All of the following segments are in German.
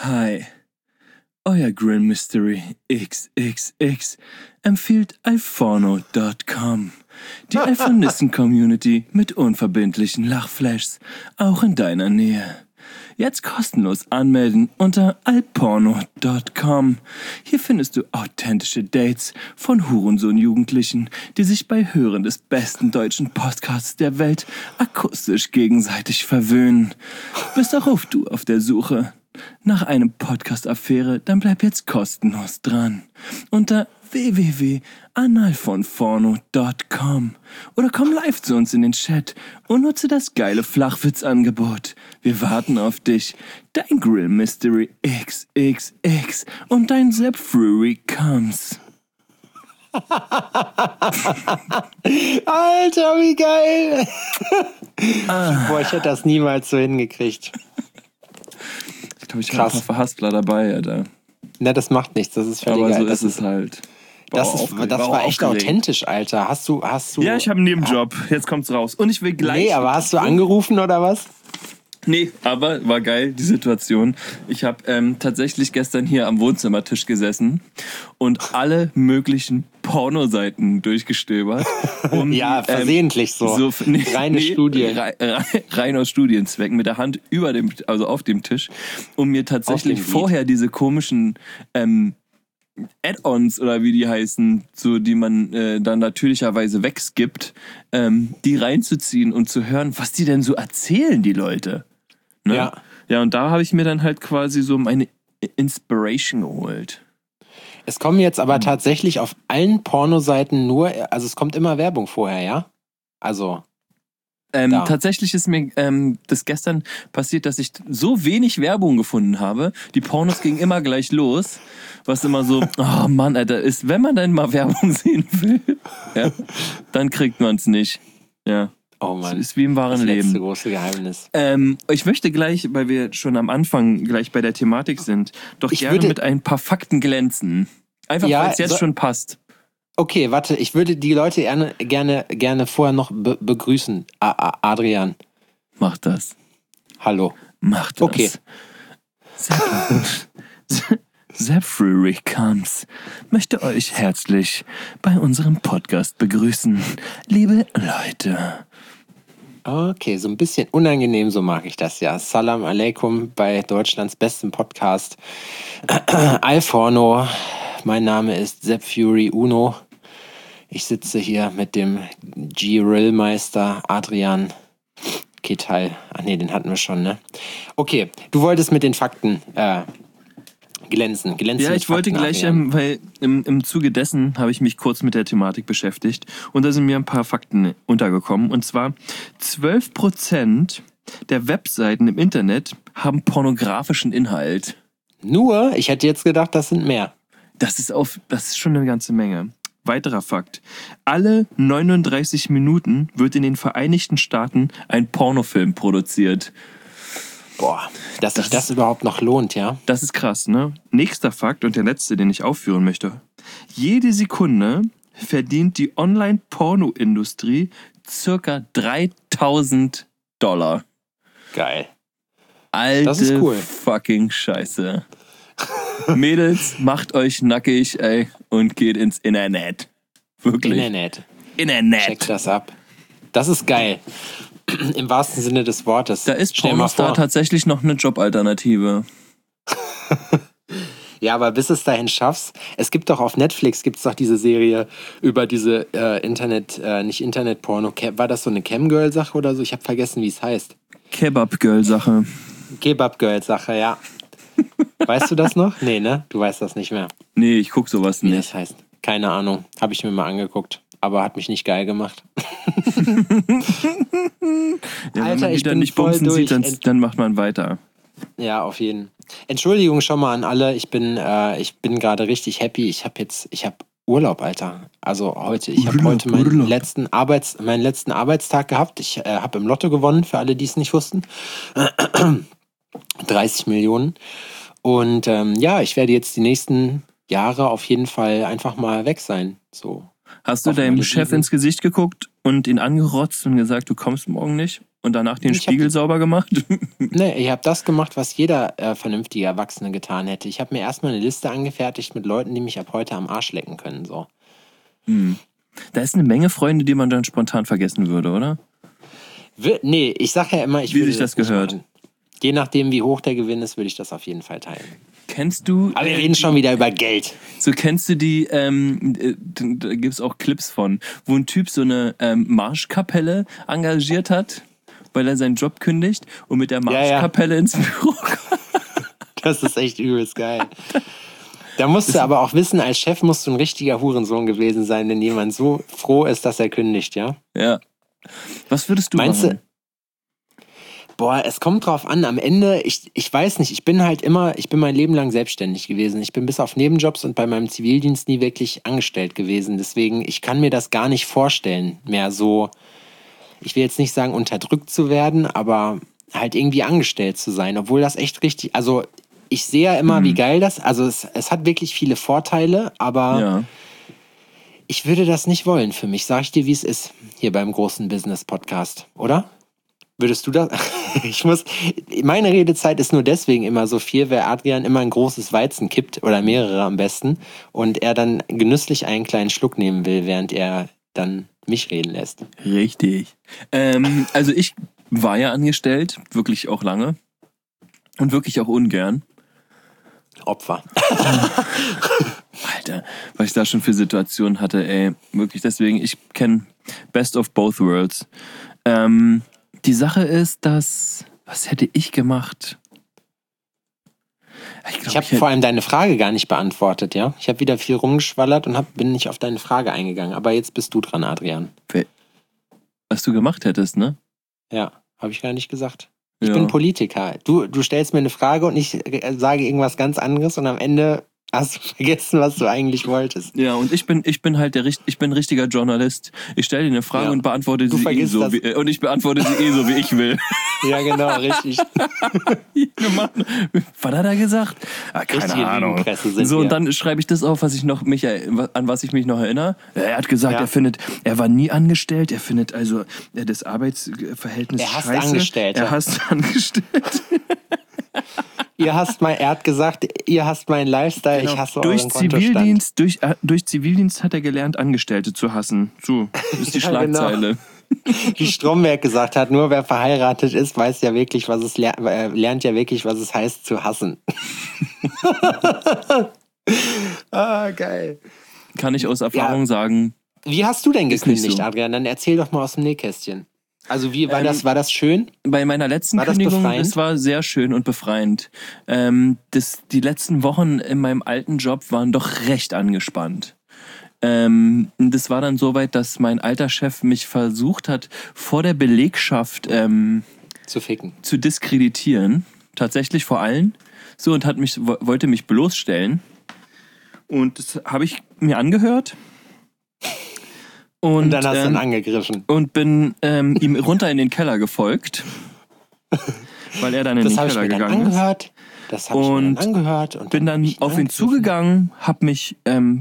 Hi, euer Grill Mystery XXX empfiehlt iPhorno.com, die iPhonisten-Community mit unverbindlichen Lachflashs, auch in deiner Nähe. Jetzt kostenlos anmelden unter iPorno.com. Hier findest du authentische Dates von Hurensohn-Jugendlichen, die sich bei Hören des besten deutschen Podcasts der Welt akustisch gegenseitig verwöhnen. Bist auch du auf der Suche nach einem Podcast-Affäre, dann bleib jetzt kostenlos dran. Unter www.analvonporno.com oder komm live zu uns in den Chat und nutze das geile Flachwitz-Angebot. Wir warten auf dich. Dein Grill Mystery XXX und dein Sepp Fury comes. Alter, wie geil! Boah, ich hätte das niemals so hingekriegt. Ich glaube, ich habe ein paar Verhaspler dabei, Alter. Ne, das macht nichts, das ist völlig geil. Aber so ist es halt. Das war echt authentisch, Alter. Hast du? Ja, ich habe einen Nebenjob. Jetzt kommt's raus. Und ich will gleich... Nee, aber hast du angerufen oder was? Nee, aber war geil, die Situation. Ich habe tatsächlich gestern hier am Wohnzimmertisch gesessen und alle möglichen Pornoseiten durchgestöbert. Ja, versehentlich reine Studie. Rein aus Studienzwecken mit der Hand auf dem Tisch, um mir tatsächlich vorher diese komischen Add-ons oder wie die heißen, so die man dann natürlicherweise wegskippt, die reinzuziehen und zu hören, was die denn so erzählen, die Leute. Ne? Ja. Ja, und da habe ich mir dann halt quasi so meine Inspiration geholt. Es kommen jetzt aber tatsächlich auf allen Pornoseiten also es kommt immer Werbung vorher, ja? Also. Tatsächlich ist mir das gestern passiert, dass ich so wenig Werbung gefunden habe. Die Pornos gingen immer gleich los, was immer so, oh Mann, Alter, ist, wenn man dann mal Werbung sehen will, ja, dann kriegt man es nicht. Ja. Oh Mann. Das ist wie im wahren Leben. Das letzte große Geheimnis. Ich möchte gleich, weil wir schon am Anfang gleich bei der Thematik sind, gerne mit ein paar Fakten glänzen. Einfach, weil es jetzt schon passt. Okay, warte, ich würde die Leute gerne vorher noch begrüßen. Adrian. Mach das. Hallo. Mach das. Okay. Sepp Fury comes möchte euch herzlich bei unserem Podcast begrüßen. Liebe Leute. Okay, so ein bisschen unangenehm, so mag ich das ja. Salam alaikum bei Deutschlands bestem Podcast. Alforno. Mein Name ist Sepp Fury Uno. Ich sitze hier mit dem G-Rill-Meister Adrian Ketal. Ach nee, den hatten wir schon, ne? Okay, du wolltest mit den Fakten glänzen. Ja, ich wollte gleich, weil im Zuge dessen habe ich mich kurz mit der Thematik beschäftigt und da sind mir ein paar Fakten untergekommen. Und zwar 12% der Webseiten im Internet haben pornografischen Inhalt. Nur? Ich hätte jetzt gedacht, das sind mehr. Das ist schon eine ganze Menge. Weiterer Fakt. Alle 39 Minuten wird in den Vereinigten Staaten ein Pornofilm produziert. Boah, dass sich das überhaupt noch lohnt, ja? Das ist krass, ne? Nächster Fakt und der letzte, den ich aufführen möchte. Jede Sekunde verdient die Online-Porno-Industrie circa $3.000. Geil. Alte das ist cool. Fucking Scheiße. Mädels, macht euch nackig, ey, und geht ins Internet. Wirklich. Internet. Check das ab. Das ist geil. Im wahrsten Sinne des Wortes. Da ist Pornostar tatsächlich noch eine Jobalternative. Ja, aber bis es dahin schaffst, es gibt doch auf Netflix diese Serie über diese nicht Internet-Porno. War das so eine Cam-Girl-Sache oder so? Ich habe vergessen, wie es heißt. Kebab-Girl-Sache. Kebab-Girl-Sache, ja. Weißt du das noch? Nee, ne? Du weißt das nicht mehr. Nee, ich guck sowas nicht. Wie das heißt. Keine Ahnung. Habe ich mir mal angeguckt. Aber hat mich nicht geil gemacht. Ja, Alter, wenn man die dann nicht bumsen sieht, dann macht man weiter. Ja, auf jeden. Entschuldigung schon mal an alle. Ich bin gerade richtig happy. Ich habe Urlaub, Alter. Also heute. Ich habe heute meinen letzten Arbeitstag gehabt. Ich habe im Lotto gewonnen, für alle, die es nicht wussten. 30 Millionen. Und ich werde jetzt die nächsten Jahre auf jeden Fall einfach mal weg sein. So. Hast du deinem Chef ins Gesicht geguckt und ihn angerotzt und gesagt, du kommst morgen nicht? und danach den Spiegel sauber gemacht? Nee, ich habe das gemacht, was jeder vernünftige Erwachsene getan hätte. Ich habe mir erstmal eine Liste angefertigt mit Leuten, die mich ab heute am Arsch lecken können. So. Da ist eine Menge Freunde, die man dann spontan vergessen würde, oder? Nee, ich sage ja immer, ich Wie würde sich das nicht gehört. machen. Je nachdem, wie hoch der Gewinn ist, würde ich das auf jeden Fall teilen. Kennst du... Aber wir reden schon wieder über Geld. So kennst du die, da gibt's auch Clips von, wo ein Typ so eine Marschkapelle engagiert hat, weil er seinen Job kündigt und mit der Marschkapelle ins Büro kommt. Das ist echt übelst geil. Da musst du aber auch wissen, als Chef musst du ein richtiger Hurensohn gewesen sein, wenn jemand so froh ist, dass er kündigt, ja? Ja. Was würdest du Meinst machen? Boah, es kommt drauf an. Am Ende, ich weiß nicht, ich bin mein Leben lang selbstständig gewesen. Ich bin bis auf Nebenjobs und bei meinem Zivildienst nie wirklich angestellt gewesen. Deswegen, ich kann mir das gar nicht vorstellen, mehr so, ich will jetzt nicht sagen, unterdrückt zu werden, aber halt irgendwie angestellt zu sein. Obwohl das echt richtig, also ich sehe ja immer, wie geil das, also es hat wirklich viele Vorteile, aber ich würde das nicht wollen für mich. Sag ich dir, wie es ist, hier beim großen Business-Podcast, oder? Würdest du das? Meine Redezeit ist nur deswegen immer so viel, weil Adrian immer ein großes Weizen kippt oder mehrere am besten und er dann genüsslich einen kleinen Schluck nehmen will, während er dann mich reden lässt. Richtig. Also ich war ja angestellt, wirklich auch lange und wirklich auch ungern. Opfer. Alter, was ich da schon für Situationen hatte, ey, wirklich deswegen, ich kenne Best of Both Worlds. Die Sache ist, dass... Was hätte ich gemacht? Ich habe vor allem deine Frage gar nicht beantwortet, ja? Ich habe wieder viel rumgeschwallert und bin nicht auf deine Frage eingegangen. Aber jetzt bist du dran, Adrian. Was du gemacht hättest, ne? Ja, habe ich gar nicht gesagt. Ich bin Politiker. Du stellst mir eine Frage und ich sage irgendwas ganz anderes und am Ende hast du vergessen, was du eigentlich wolltest. Ja, und ich bin halt ich bin ein richtiger Journalist. Ich stelle dir eine Frage und beantworte sie und ich beantworte sie so, wie ich will. Ja, genau, richtig. Was hat er gesagt? Keine Ahnung. So, und dann schreibe ich das auf, an was ich mich noch erinnere. Er hat gesagt, er war nie angestellt. Er findet also das Arbeitsverhältnis scheiße. Er hasst Angestellte. Er hat gesagt, ihr hasst meinen Lifestyle, ich hasse euren Kontostand. Durch Zivildienst hat er gelernt, Angestellte zu hassen. So ist die Schlagzeile. Genau. Wie Stromberg gesagt hat, nur wer verheiratet ist, weiß ja wirklich, lernt ja wirklich, was es heißt zu hassen. Geil. Kann ich aus Erfahrung sagen. Wie hast du denn gekündigt, Adrian? Dann erzähl doch mal aus dem Nähkästchen. Also wie war das? War das schön? Bei meiner letzten Kündigung, das war sehr schön und befreiend. Die letzten Wochen in meinem alten Job waren doch recht angespannt. Das war dann so weit, dass mein alter Chef mich versucht hat, vor der Belegschaft zu ficken, zu diskreditieren. Tatsächlich vor allen. So, und wollte mich bloßstellen. Und das habe ich mir angehört. Und dann hast du ihn angegriffen. Und bin ihm runter in den Keller gefolgt. Weil er dann in den Keller gegangen ist. Das habe ich mir dann angehört. Und bin dann auf ihn zugegangen, habe mich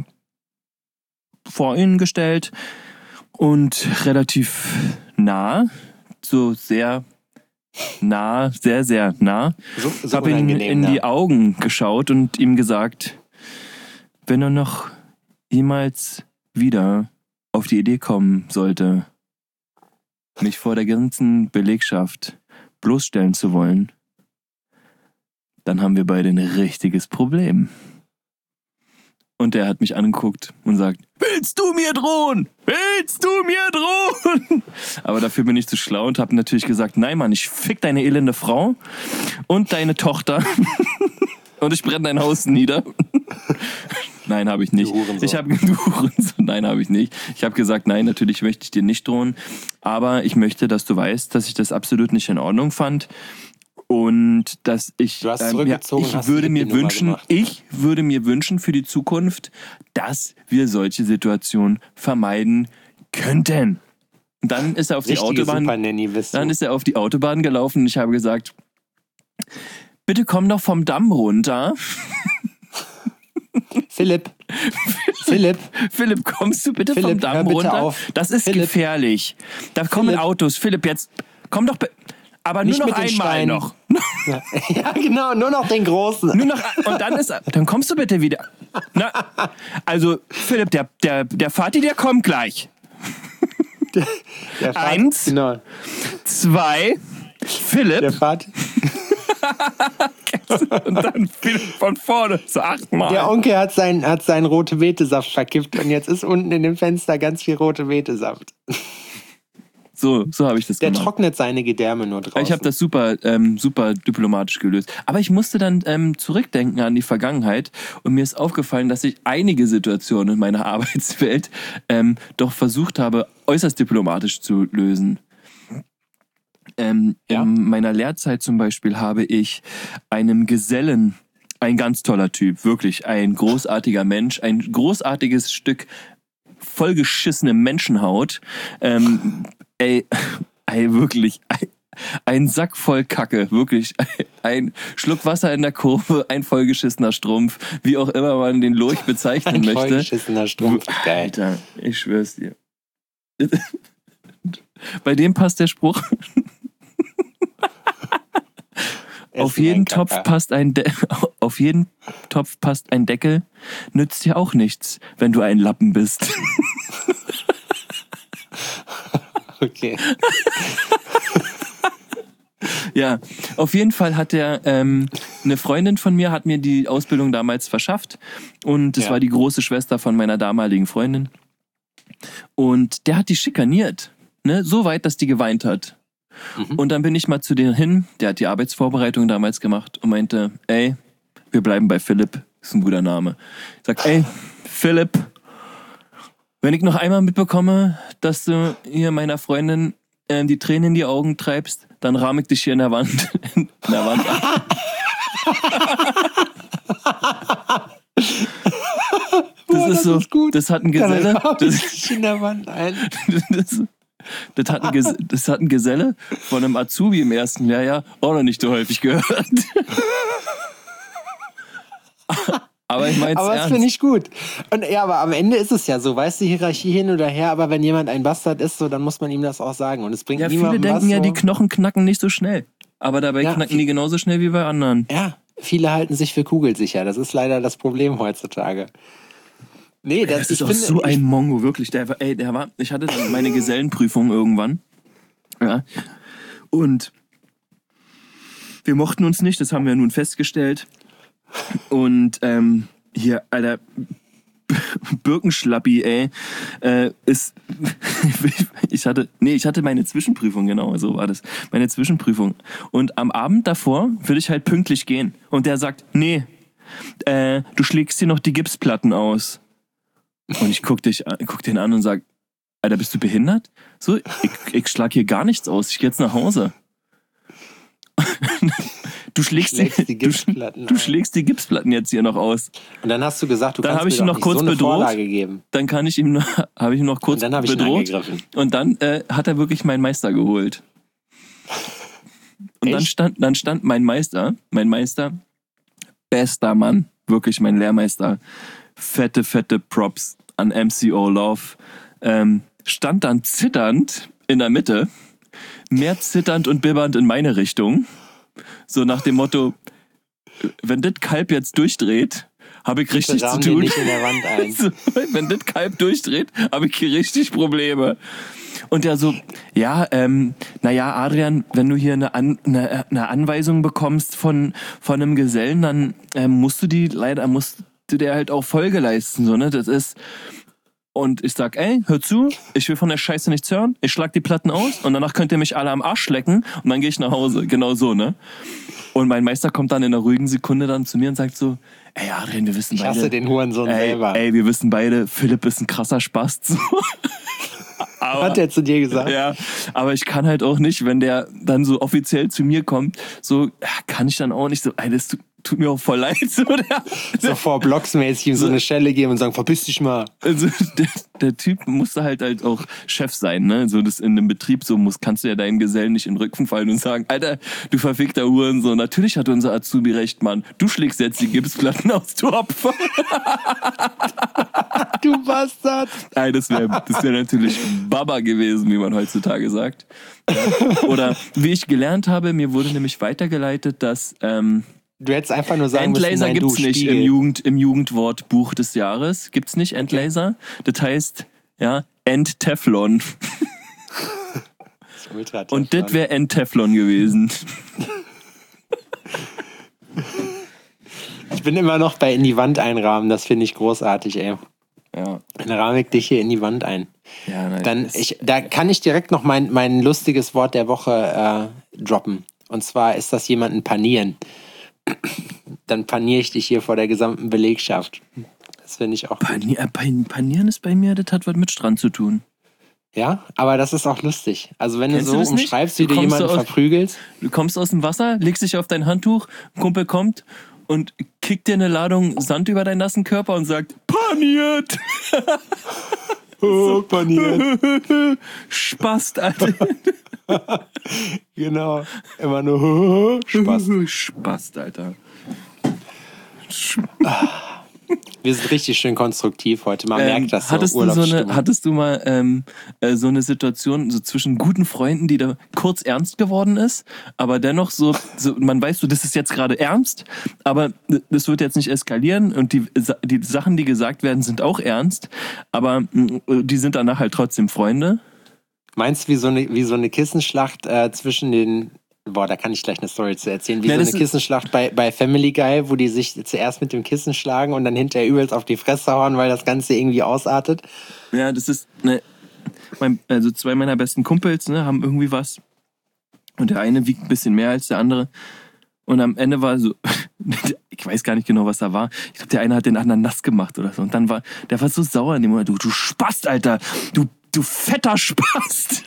vor ihn gestellt und relativ nah, so sehr nah, sehr, sehr nah, so habe ihn in die Augen geschaut und ihm gesagt, wenn er noch jemals wieder auf die Idee kommen sollte, mich vor der ganzen Belegschaft bloßstellen zu wollen, dann haben wir beide ein richtiges Problem. Und er hat mich angeguckt und sagt, willst du mir drohen? Willst du mir drohen? Aber dafür bin ich zu schlau und habe natürlich gesagt, nein Mann, ich fick deine elende Frau und deine Tochter und ich brenne dein Haus nieder. Nein, habe ich nicht. Nein, habe ich nicht. Ich habe gesagt, nein, natürlich möchte ich dir nicht drohen, aber ich möchte, dass du weißt, dass ich das absolut nicht in Ordnung fand. Und dass ich würde mir wünschen für die Zukunft, dass wir solche Situationen vermeiden könnten. Und dann ist er auf die Autobahn. Dann ist er auf die Autobahn gelaufen und ich habe gesagt, bitte komm doch vom Damm runter. Philipp, kommst du bitte vom Damm runter? Das ist gefährlich. Da kommen Autos. Philipp, jetzt komm doch. Aber Nicht nur noch mit den einmal Steinen. noch. Ja, genau, nur noch den großen. Nur noch, und dann kommst du bitte wieder. Na, also, Philipp, der Vati, der kommt gleich. Der Vater, 1, genau. 2, Philipp. Der Vater. Und dann Philipp von vorne, so 8-mal. Der Onkel hat seinen rote Betesaft verkippt und jetzt ist unten in dem Fenster ganz viel rote Betesaft. So habe ich das Der gemacht. trocknet seine Gedärme nur draußen. Ich habe das super diplomatisch gelöst. Aber ich musste dann zurückdenken an die Vergangenheit und mir ist aufgefallen, dass ich einige Situationen in meiner Arbeitswelt doch versucht habe, äußerst diplomatisch zu lösen. In meiner Lehrzeit zum Beispiel habe ich einem Gesellen, ein ganz toller Typ, wirklich ein großartiger Mensch, ein großartiges Stück vollgeschissene Menschenhaut, wirklich, ein Sack voll Kacke, wirklich, ein Schluck Wasser in der Kurve, ein vollgeschissener Strumpf, wie auch immer man den Lurch bezeichnen möchte. Ein vollgeschissener Strumpf, geil. Alter, ich schwör's dir. Bei dem passt der Spruch. Auf jeden Topf passt ein Deckel, nützt dir auch nichts, wenn du ein Lappen bist. Okay. Ja, auf jeden Fall hat eine Freundin von mir hat mir die Ausbildung damals verschafft und es war die große Schwester von meiner damaligen Freundin und der hat die schikaniert, ne, so weit, dass die geweint hat. Und dann bin ich mal zu denen hin, der hat die Arbeitsvorbereitung damals gemacht und meinte, ey, wir bleiben bei Philipp, ist ein guter Name. Ich sag, ey, Philipp, wenn ich noch einmal mitbekomme, dass du hier meiner Freundin die Tränen in die Augen treibst, dann rahme ich dich hier in der Wand ab. Das ist gut. Das hat ein Geselle. Das in der Wand ein. Das hat ein Geselle von einem Azubi im ersten Lehrjahr auch noch nicht so häufig gehört. Aber ich mein's ernst. Aber das finde ich gut. Und ja, aber am Ende ist es ja so, weißt du, Hierarchie hin oder her, aber wenn jemand ein Bastard ist, so, dann muss man ihm das auch sagen. Und es bringt niemandem was. Viele denken ja, die Knochen knacken nicht so schnell. Aber dabei knacken die genauso schnell wie bei anderen. Ja, viele halten sich für kugelsicher. Das ist leider das Problem heutzutage. Nee, das ist auch so ein Mongo, wirklich. Ich hatte dann meine Gesellenprüfung irgendwann. Ja. Und wir mochten uns nicht, das haben wir nun festgestellt. Und hier, Alter, Birkenschlappi, ey, ich hatte meine Zwischenprüfung, genau, so war das. Meine Zwischenprüfung. Und am Abend davor würde ich halt pünktlich gehen. Und der sagt, nee, du schlägst dir noch die Gipsplatten aus. Und ich guck den an und sag, Alter, bist du behindert? So, ich schlag hier gar nichts aus, ich geh jetzt nach Hause. Du schlägst die Gipsplatten jetzt hier noch aus. Und dann hast du gesagt, du dann kannst mir noch kurz so eine bedroht. Vorlage geben. Dann habe ich ihn noch kurz bedroht. Und dann hat er wirklich meinen Meister geholt. Und dann stand mein Meister, bester Mann, wirklich mein Lehrmeister, fette Props an MCO Love, stand dann zitternd in der Mitte, mehr zitternd und bibbernd in meine Richtung. So nach dem Motto, wenn das Kalb jetzt durchdreht, habe ich richtig zu tun. Nicht in der Wand ein. So, wenn das Kalb durchdreht, habe ich hier richtig Probleme. Und der so, ja, Adrian, wenn du hier eine Anweisung bekommst von einem Gesellen, dann musst du der halt auch Folge leisten, so, ne? Das ist. Und ich sag, ey, hör zu, ich will von der Scheiße nichts hören, ich schlag die Platten aus und danach könnt ihr mich alle am Arsch lecken und dann gehe ich nach Hause. Genau so, ne? Und mein Meister kommt dann in einer ruhigen Sekunde dann zu mir und sagt so, ey Adrian, wir wissen beide. Ich hasse den Hurensohn selber. Ey, wir wissen beide, Philipp ist ein krasser Spast. So. Aber, hat der zu dir gesagt? Ja, aber ich kann halt auch nicht, wenn der dann so offiziell zu mir kommt, so kann ich dann auch nicht so, ey, tut mir auch voll leid. So vor blocksmäßig ihm so eine Schelle geben und sagen, verpiss dich mal. Also der Typ musste halt auch Chef sein, ne? So das in einem Betrieb so kannst du ja deinen Gesellen nicht in den Rücken fallen und sagen, Alter, du verfickter Hurensohn, natürlich hat unser Azubi recht, Mann. Du schlägst jetzt die Gipsplatten aus, du Opfer. Du Bastard. Nein, das wär natürlich Baba gewesen, wie man heutzutage sagt. Ja. Oder wie ich gelernt habe, mir wurde nämlich weitergeleitet, dass du hättest einfach nur sagen müssen, Endlaser nein, gibt's nicht Spiegel. im Jugendwortbuch des Jahres. Gibt's nicht Endlaser. Das heißt, ja, Endteflon. Und das wäre Endteflon gewesen. Ich bin immer noch bei in die Wand einrahmen, das finde ich großartig, ey. Ja. Dann rahme ich dich hier in die Wand ein. Ja, nein, Dann da kann ich direkt noch mein lustiges Wort der Woche droppen. Und zwar ist das jemanden panieren. Dann paniere ich dich hier vor der gesamten Belegschaft. Das finde ich auch gut. Panieren ist bei mir, das hat was mit Strand zu tun. Ja, aber das ist auch lustig. Also wenn Kennst du du so das nicht? umschreibst, wie du jemanden verprügelst. Du kommst aus dem Wasser, legst dich auf dein Handtuch, ein Kumpel kommt und kickt dir eine Ladung Sand über deinen nassen Körper und sagt, paniert! Oh, paniert. Spast, Alter. Genau. Immer nur Spaß. Spast, Alter. Wir sind richtig schön konstruktiv heute. Man merkt das so. Hattest du mal so eine Situation so zwischen guten Freunden, die da kurz ernst geworden ist, aber dennoch so man weiß so, das ist jetzt gerade ernst, aber das wird jetzt nicht eskalieren und die Sachen, die gesagt werden, sind auch ernst, aber die sind danach halt trotzdem Freunde? Meinst du wie so eine Kissenschlacht zwischen den... Boah, da kann ich gleich eine Story zu erzählen. Wie so eine Kissenschlacht bei Family Guy, wo die sich zuerst mit dem Kissen schlagen und dann hinterher übelst auf die Fresse hauen, weil das Ganze irgendwie ausartet. Ja, das ist... also zwei meiner besten Kumpels haben irgendwie was. Und der eine wiegt ein bisschen mehr als der andere. Und am Ende war so... Ich weiß gar nicht genau, was da war. Ich glaube, der eine hat den anderen nass gemacht oder so. Und dann der war so sauer in dem Moment. Du Spast, Alter! Du fetter Spast!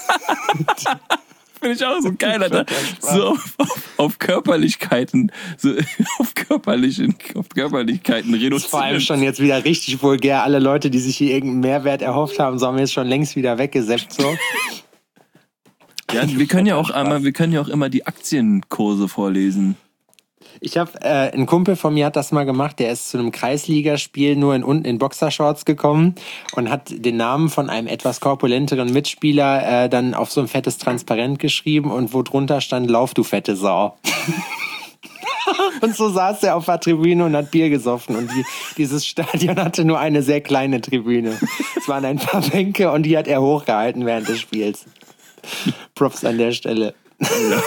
Finde ich auch so geil, Alter. So auf Körperlichkeiten, so auf Körperlichkeiten reduziert. Das ist vor allem schon jetzt wieder richtig vulgär. Alle Leute, die sich hier irgendeinen Mehrwert erhofft haben, so haben wir jetzt schon längst wieder weggesäppt, so. Ja, wir können ja auch immer die Aktienkurse vorlesen. Ich habe ein Kumpel von mir hat das mal gemacht, der ist zu einem Kreisligaspiel nur unten in Boxershorts gekommen und hat den Namen von einem etwas korpulenteren Mitspieler dann auf so ein fettes Transparent geschrieben und wo drunter stand, lauf du fette Sau. Und so saß er auf der Tribüne und hat Bier gesoffen und dieses Stadion hatte nur eine sehr kleine Tribüne. Es waren ein paar Bänke und die hat er hochgehalten während des Spiels. Props an der Stelle. Ja.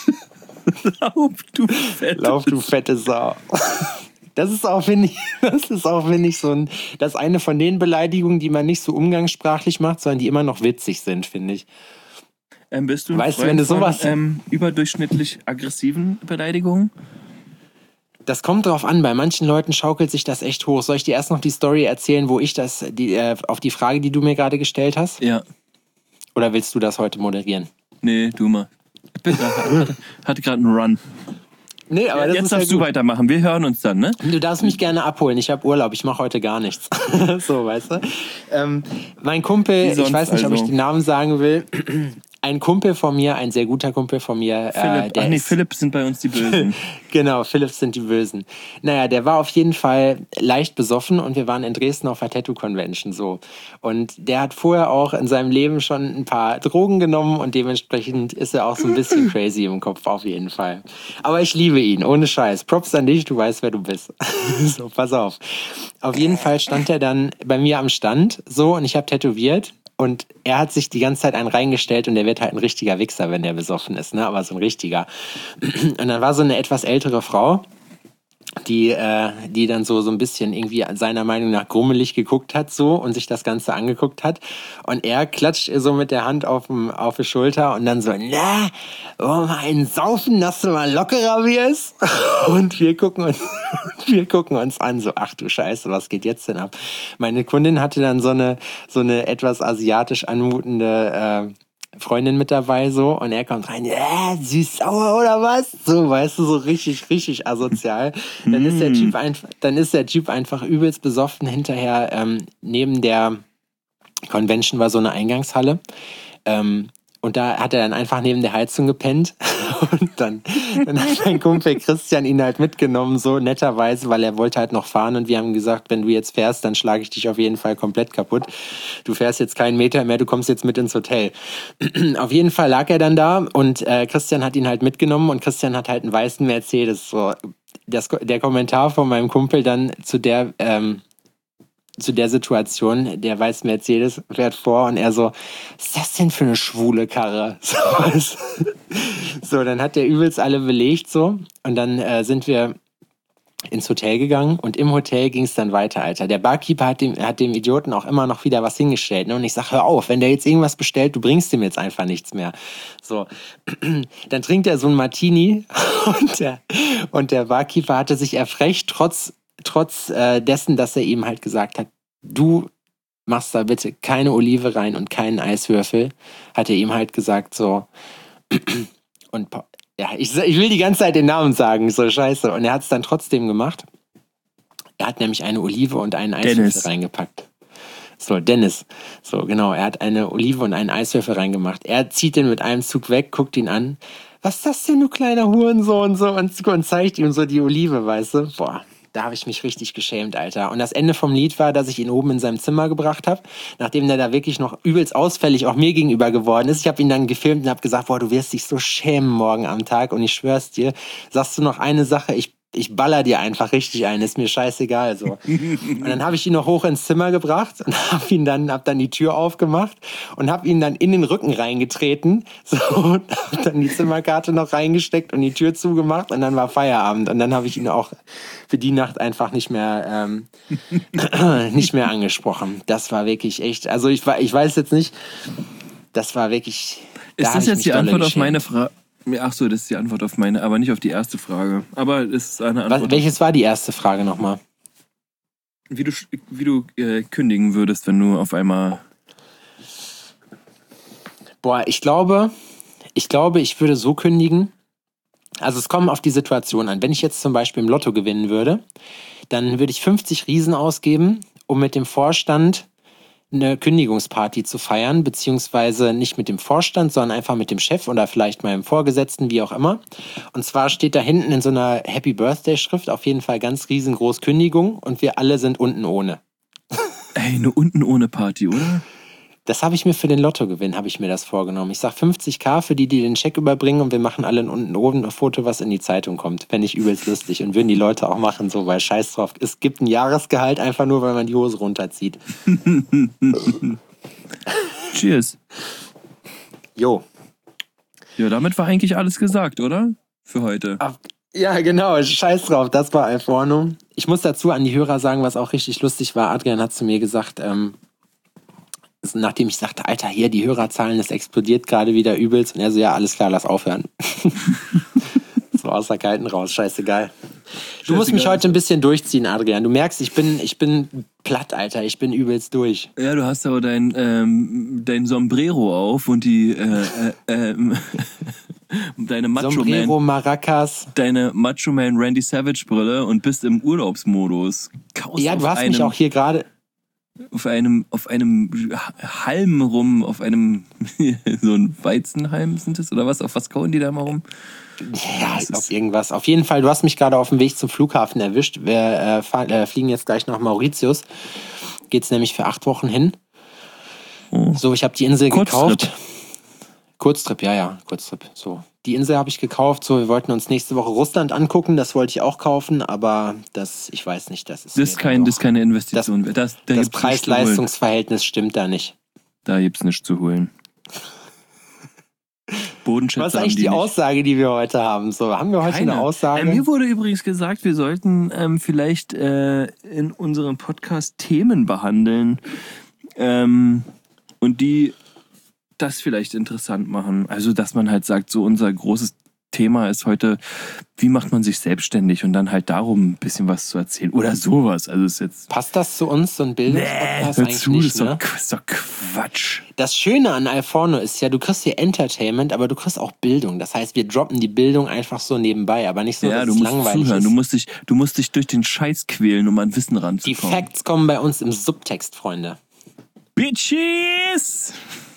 Lauf, du fette Sau. Das ist auch, finde ich, das ist eine von den Beleidigungen, die man nicht so umgangssprachlich macht, sondern die immer noch witzig sind, finde ich. Bist du weißt du, wenn du sowas überdurchschnittlich aggressiven Beleidigungen? Das kommt drauf an. Bei manchen Leuten schaukelt sich das echt hoch. Soll ich dir erst noch die Story erzählen, wo ich auf die Frage, die du mir gerade gestellt hast? Ja. Oder willst du das heute moderieren? Nee, du mal. Bitte, hatte gerade einen Run. Nee, aber das jetzt ist darfst du weitermachen. Wir hören uns dann, ne? Du darfst mich gerne abholen. Ich habe Urlaub. Ich mache heute gar nichts. So, weißt du? Mein Kumpel, ich weiß nicht, ob ich den Namen sagen will. Ein Kumpel von mir, ein sehr guter Kumpel von mir. Philipp sind bei uns die Bösen. Genau, Philipp sind die Bösen. Naja, der war auf jeden Fall leicht besoffen und wir waren in Dresden auf der Tattoo-Convention so. Und der hat vorher auch in seinem Leben schon ein paar Drogen genommen und dementsprechend ist er auch so ein bisschen crazy im Kopf, auf jeden Fall. Aber ich liebe ihn, ohne Scheiß. Props an dich, du weißt, wer du bist. So, pass auf. Auf jeden Fall stand er dann bei mir am Stand so und ich habe tätowiert. Und er hat sich die ganze Zeit einen reingestellt und der wird halt ein richtiger Wichser, wenn der besoffen ist, ne? Aber so ein richtiger. Und dann war so eine etwas ältere Frau, die dann so ein bisschen irgendwie seiner Meinung nach grummelig geguckt hat so und sich das Ganze angeguckt hat. Und er klatscht ihr so mit der Hand auf die Schulter und dann so, na, wollen wir einen saufen, dass du mal lockerer wirst? Und wir gucken uns an, so, ach du Scheiße, was geht jetzt denn ab? Meine Kundin hatte dann so eine etwas asiatisch anmutende Freundin mit dabei so und er kommt rein, süß-sauer oder was? So, weißt du, so richtig asozial. Dann ist der Typ einfach übelst besoffen hinterher. Neben der Convention war so eine Eingangshalle. Und da hat er dann einfach neben der Heizung gepennt. Und dann hat mein Kumpel Christian ihn halt mitgenommen, so netterweise, weil er wollte halt noch fahren. Und wir haben gesagt, wenn du jetzt fährst, dann schlage ich dich auf jeden Fall komplett kaputt. Du fährst jetzt keinen Meter mehr, du kommst jetzt mit ins Hotel. Auf jeden Fall lag er dann da und Christian hat ihn halt mitgenommen und Christian hat halt einen weißen Mercedes. So. Der Kommentar von meinem Kumpel dann zu der Situation, der weiß Mercedes fährt vor und er so, was ist das denn für eine schwule Karre? So, dann hat der übelst alle belegt so und dann sind wir ins Hotel gegangen und im Hotel ging es dann weiter, Alter. Der Barkeeper hat dem Idioten auch immer noch wieder was hingestellt. Ne? Und ich sag, hör auf, wenn der jetzt irgendwas bestellt, du bringst ihm jetzt einfach nichts mehr. So, dann trinkt er so ein Martini und der Barkeeper hatte sich erfrecht, trotz dessen, dass er ihm halt gesagt hat, du machst da bitte keine Olive rein und keinen Eiswürfel, hat er ihm halt gesagt so und ja, ich will die ganze Zeit den Namen sagen, so scheiße. Und er hat es dann trotzdem gemacht. Er hat nämlich eine Olive und einen Eiswürfel reingepackt. So, Dennis. So, genau. Er hat eine Olive und einen Eiswürfel reingemacht. Er zieht den mit einem Zug weg, guckt ihn an. Was ist das denn, du kleiner Hurensohn? So, und zeigt ihm so die Olive, weißt du? Boah. Da habe ich mich richtig geschämt, Alter. Und das Ende vom Lied war, dass ich ihn oben in seinem Zimmer gebracht habe, nachdem der da wirklich noch übelst ausfällig auch mir gegenüber geworden ist. Ich habe ihn dann gefilmt und habe gesagt, boah, du wirst dich so schämen morgen am Tag. Und ich schwör's dir, sagst du noch eine Sache, ich baller dir einfach richtig ein, ist mir scheißegal. So. Und dann habe ich ihn noch hoch ins Zimmer gebracht und hab dann die Tür aufgemacht und habe ihn dann in den Rücken reingetreten. So, und hab dann die Zimmerkarte noch reingesteckt und die Tür zugemacht und dann war Feierabend. Und dann habe ich ihn auch für die Nacht einfach nicht mehr angesprochen. Das war wirklich echt, also ich weiß jetzt nicht, das war wirklich... Ist das jetzt die Antwort auf meine Frage? Ach so, das ist die Antwort auf meine, aber nicht auf die erste Frage. Aber es ist eine Antwort. Welches war die erste Frage nochmal? Wie du kündigen würdest, wenn du auf einmal... Boah, ich glaube, ich würde so kündigen. Also es kommt auf die Situation an. Wenn ich jetzt zum Beispiel im Lotto gewinnen würde, dann würde ich 50 Riesen ausgeben, um mit dem Vorstand eine Kündigungsparty zu feiern, beziehungsweise nicht mit dem Vorstand, sondern einfach mit dem Chef oder vielleicht meinem Vorgesetzten, wie auch immer. Und zwar steht da hinten in so einer Happy Birthday Schrift auf jeden Fall ganz riesengroß Kündigung und wir alle sind unten ohne. Ey, eine unten ohne Party, oder? Das habe ich mir für den Lottogewinn, habe ich mir das vorgenommen. Ich sage 50.000 für die den Scheck überbringen und wir machen alle unten oben ein Foto, was in die Zeitung kommt. Fände ich übelst lustig und würden die Leute auch machen, so, weil scheiß drauf. Es gibt ein Jahresgehalt einfach nur, weil man die Hose runterzieht. Cheers. Jo. Ja, damit war eigentlich alles gesagt, oder? Für heute. Ja, genau, scheiß drauf, das war Alforno. Ich muss dazu an die Hörer sagen, was auch richtig lustig war. Adrian hat zu mir gesagt, nachdem ich sagte, Alter, hier, die Hörerzahlen, das explodiert gerade wieder übelst. Und er so, ja, alles klar, lass aufhören. So aus der Kalten raus, scheißegal. Du musst mich heute ein bisschen durchziehen, Adrian. Du merkst, ich bin platt, Alter. Ich bin übelst durch. Ja, du hast aber dein Sombrero auf und die deine Sombrero, Maracas. Deine Macho Man Randy Savage Brille und bist im Urlaubsmodus. Ja, du hast mich auch hier gerade... Auf einem Halm rum, auf einem so ein Weizenhalm sind es oder was? Auf was kauen die da mal rum? Ja, ich glaube irgendwas. Auf jeden Fall, du hast mich gerade auf dem Weg zum Flughafen erwischt. Wir fliegen jetzt gleich nach Mauritius. Geht's nämlich für 8 Wochen hin. Oh. So, ich habe die Insel gekauft. Kurztrip, ja, Kurztrip. So, die Insel habe ich gekauft. So, wir wollten uns nächste Woche Russland angucken. Das wollte ich auch kaufen, aber ich weiß nicht, das ist keine Investition. Das Preis-Leistungs-Verhältnis stimmt da nicht. Da gibt's nichts zu holen. Bodenschätze. Was ist eigentlich die Aussage, die wir heute haben? So, haben wir heute eine Aussage? Mir wurde übrigens gesagt, wir sollten vielleicht in unserem Podcast Themen behandeln und die das vielleicht interessant machen. Also, dass man halt sagt, so unser großes Thema ist heute, wie macht man sich selbstständig und dann halt darum ein bisschen was zu erzählen oder sowas. Also ist jetzt... Passt das zu uns, so ein Bildungspodcast? hör eigentlich zu, nicht, das ist doch Quatsch. Das Schöne an Alforno ist ja, du kriegst hier Entertainment, aber du kriegst auch Bildung. Das heißt, wir droppen die Bildung einfach so nebenbei, aber nicht so, dass du es musst langweilig zuhören, ist. du musst dich durch den Scheiß quälen, um an Wissen Die ranzukommen. Facts kommen bei uns im Subtext, Freunde. Bitches!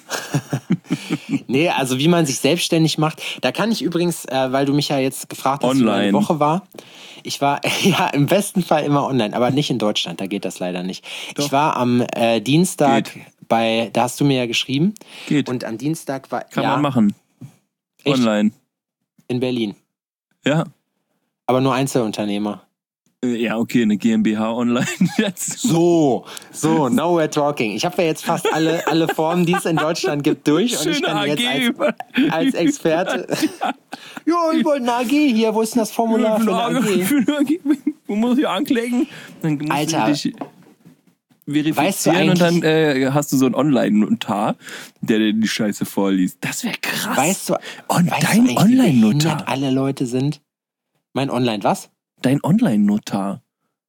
Nee, also wie man sich selbstständig macht, da kann ich übrigens, weil du mich ja jetzt gefragt hast, wie meine Online. Woche war. Ich war ja im besten Fall immer online, aber nicht in Deutschland, da geht das leider nicht. Doch. Ich war am Dienstag Geht. da hast du mir ja geschrieben. Geht. Und am Dienstag war, Kann man machen. Echt? Online. In Berlin. Ja. Aber nur Einzelunternehmer. Ja, okay, eine GmbH online jetzt. So, now we're talking. Ich habe ja jetzt fast alle Formen, die es in Deutschland gibt, durch. Und ich Schöne kann AG. jetzt als Experte... Ja, ich wollte eine AG hier. Wo ist denn das Formular für eine AG? Wo muss ich anklicken? Dann musst Alter. du dich verifizieren Weißt du und dann hast du so einen Online-Notar, der dir die Scheiße vorliest. Das wäre krass. Weißt du Und weißt dein du eigentlich, wie behindert Online-Notar. alle Leute sind? Mein Online was? Dein Online-Notar.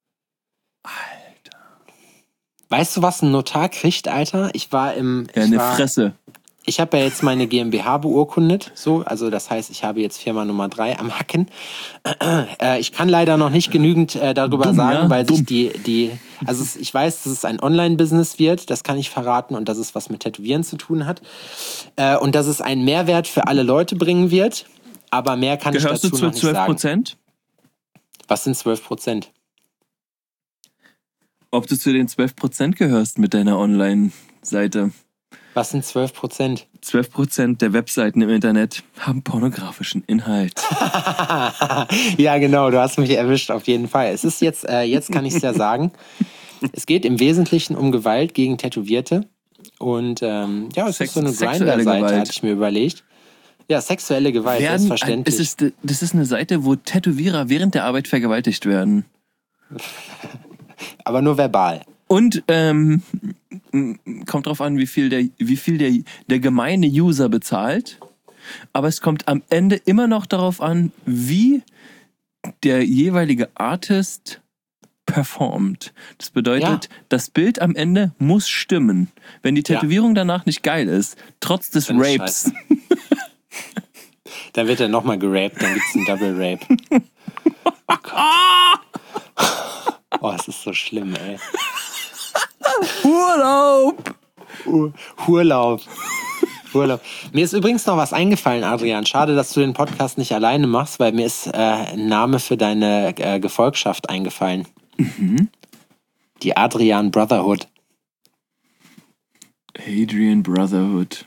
Weißt du, was ein Notar kriegt, Alter? Fresse. Ich habe ja jetzt meine GmbH beurkundet, so, also das heißt, ich habe jetzt Firma Nummer 3 am Hacken. Ich kann leider noch nicht genügend darüber sagen, weil sich ich weiß, dass es ein Online-Business wird, das kann ich verraten, und dass es was mit Tätowieren zu tun hat. Und dass es einen Mehrwert für alle Leute bringen wird, aber mehr kann Gehörst ich dazu du noch zu nicht sagen. 12%? Was sind 12%? Ob du zu den 12% gehörst mit deiner Online-Seite? Was sind 12%? 12% der Webseiten im Internet haben pornografischen Inhalt. Ja, genau, du hast mich erwischt, auf jeden Fall. Es ist jetzt kann ich es ja sagen, es geht im Wesentlichen um Gewalt gegen Tätowierte. Und es ist so eine sexuelle Grindr-Seite, Gewalt. hatte ich mir überlegt. Ja, sexuelle Gewalt, selbstverständlich. Das ist eine Seite, wo Tätowierer während der Arbeit vergewaltigt werden. Aber nur verbal. Und kommt drauf an, wie viel der gemeine User bezahlt. Aber es kommt am Ende immer noch darauf an, wie der jeweilige Artist performt. Das bedeutet, das Bild am Ende muss stimmen. Wenn die Tätowierung danach nicht geil ist, trotz des Dann ist Rapes. Dann wird er nochmal geraped, dann gibt's einen Double Rape. Oh Gott. Oh, es ist so schlimm, ey. Urlaub. Mir ist übrigens noch was eingefallen, Adrian. Schade, dass du den Podcast nicht alleine machst, weil mir ist ein Name für deine Gefolgschaft eingefallen. Mhm. Die Adrian Brotherhood. Adrian Brotherhood.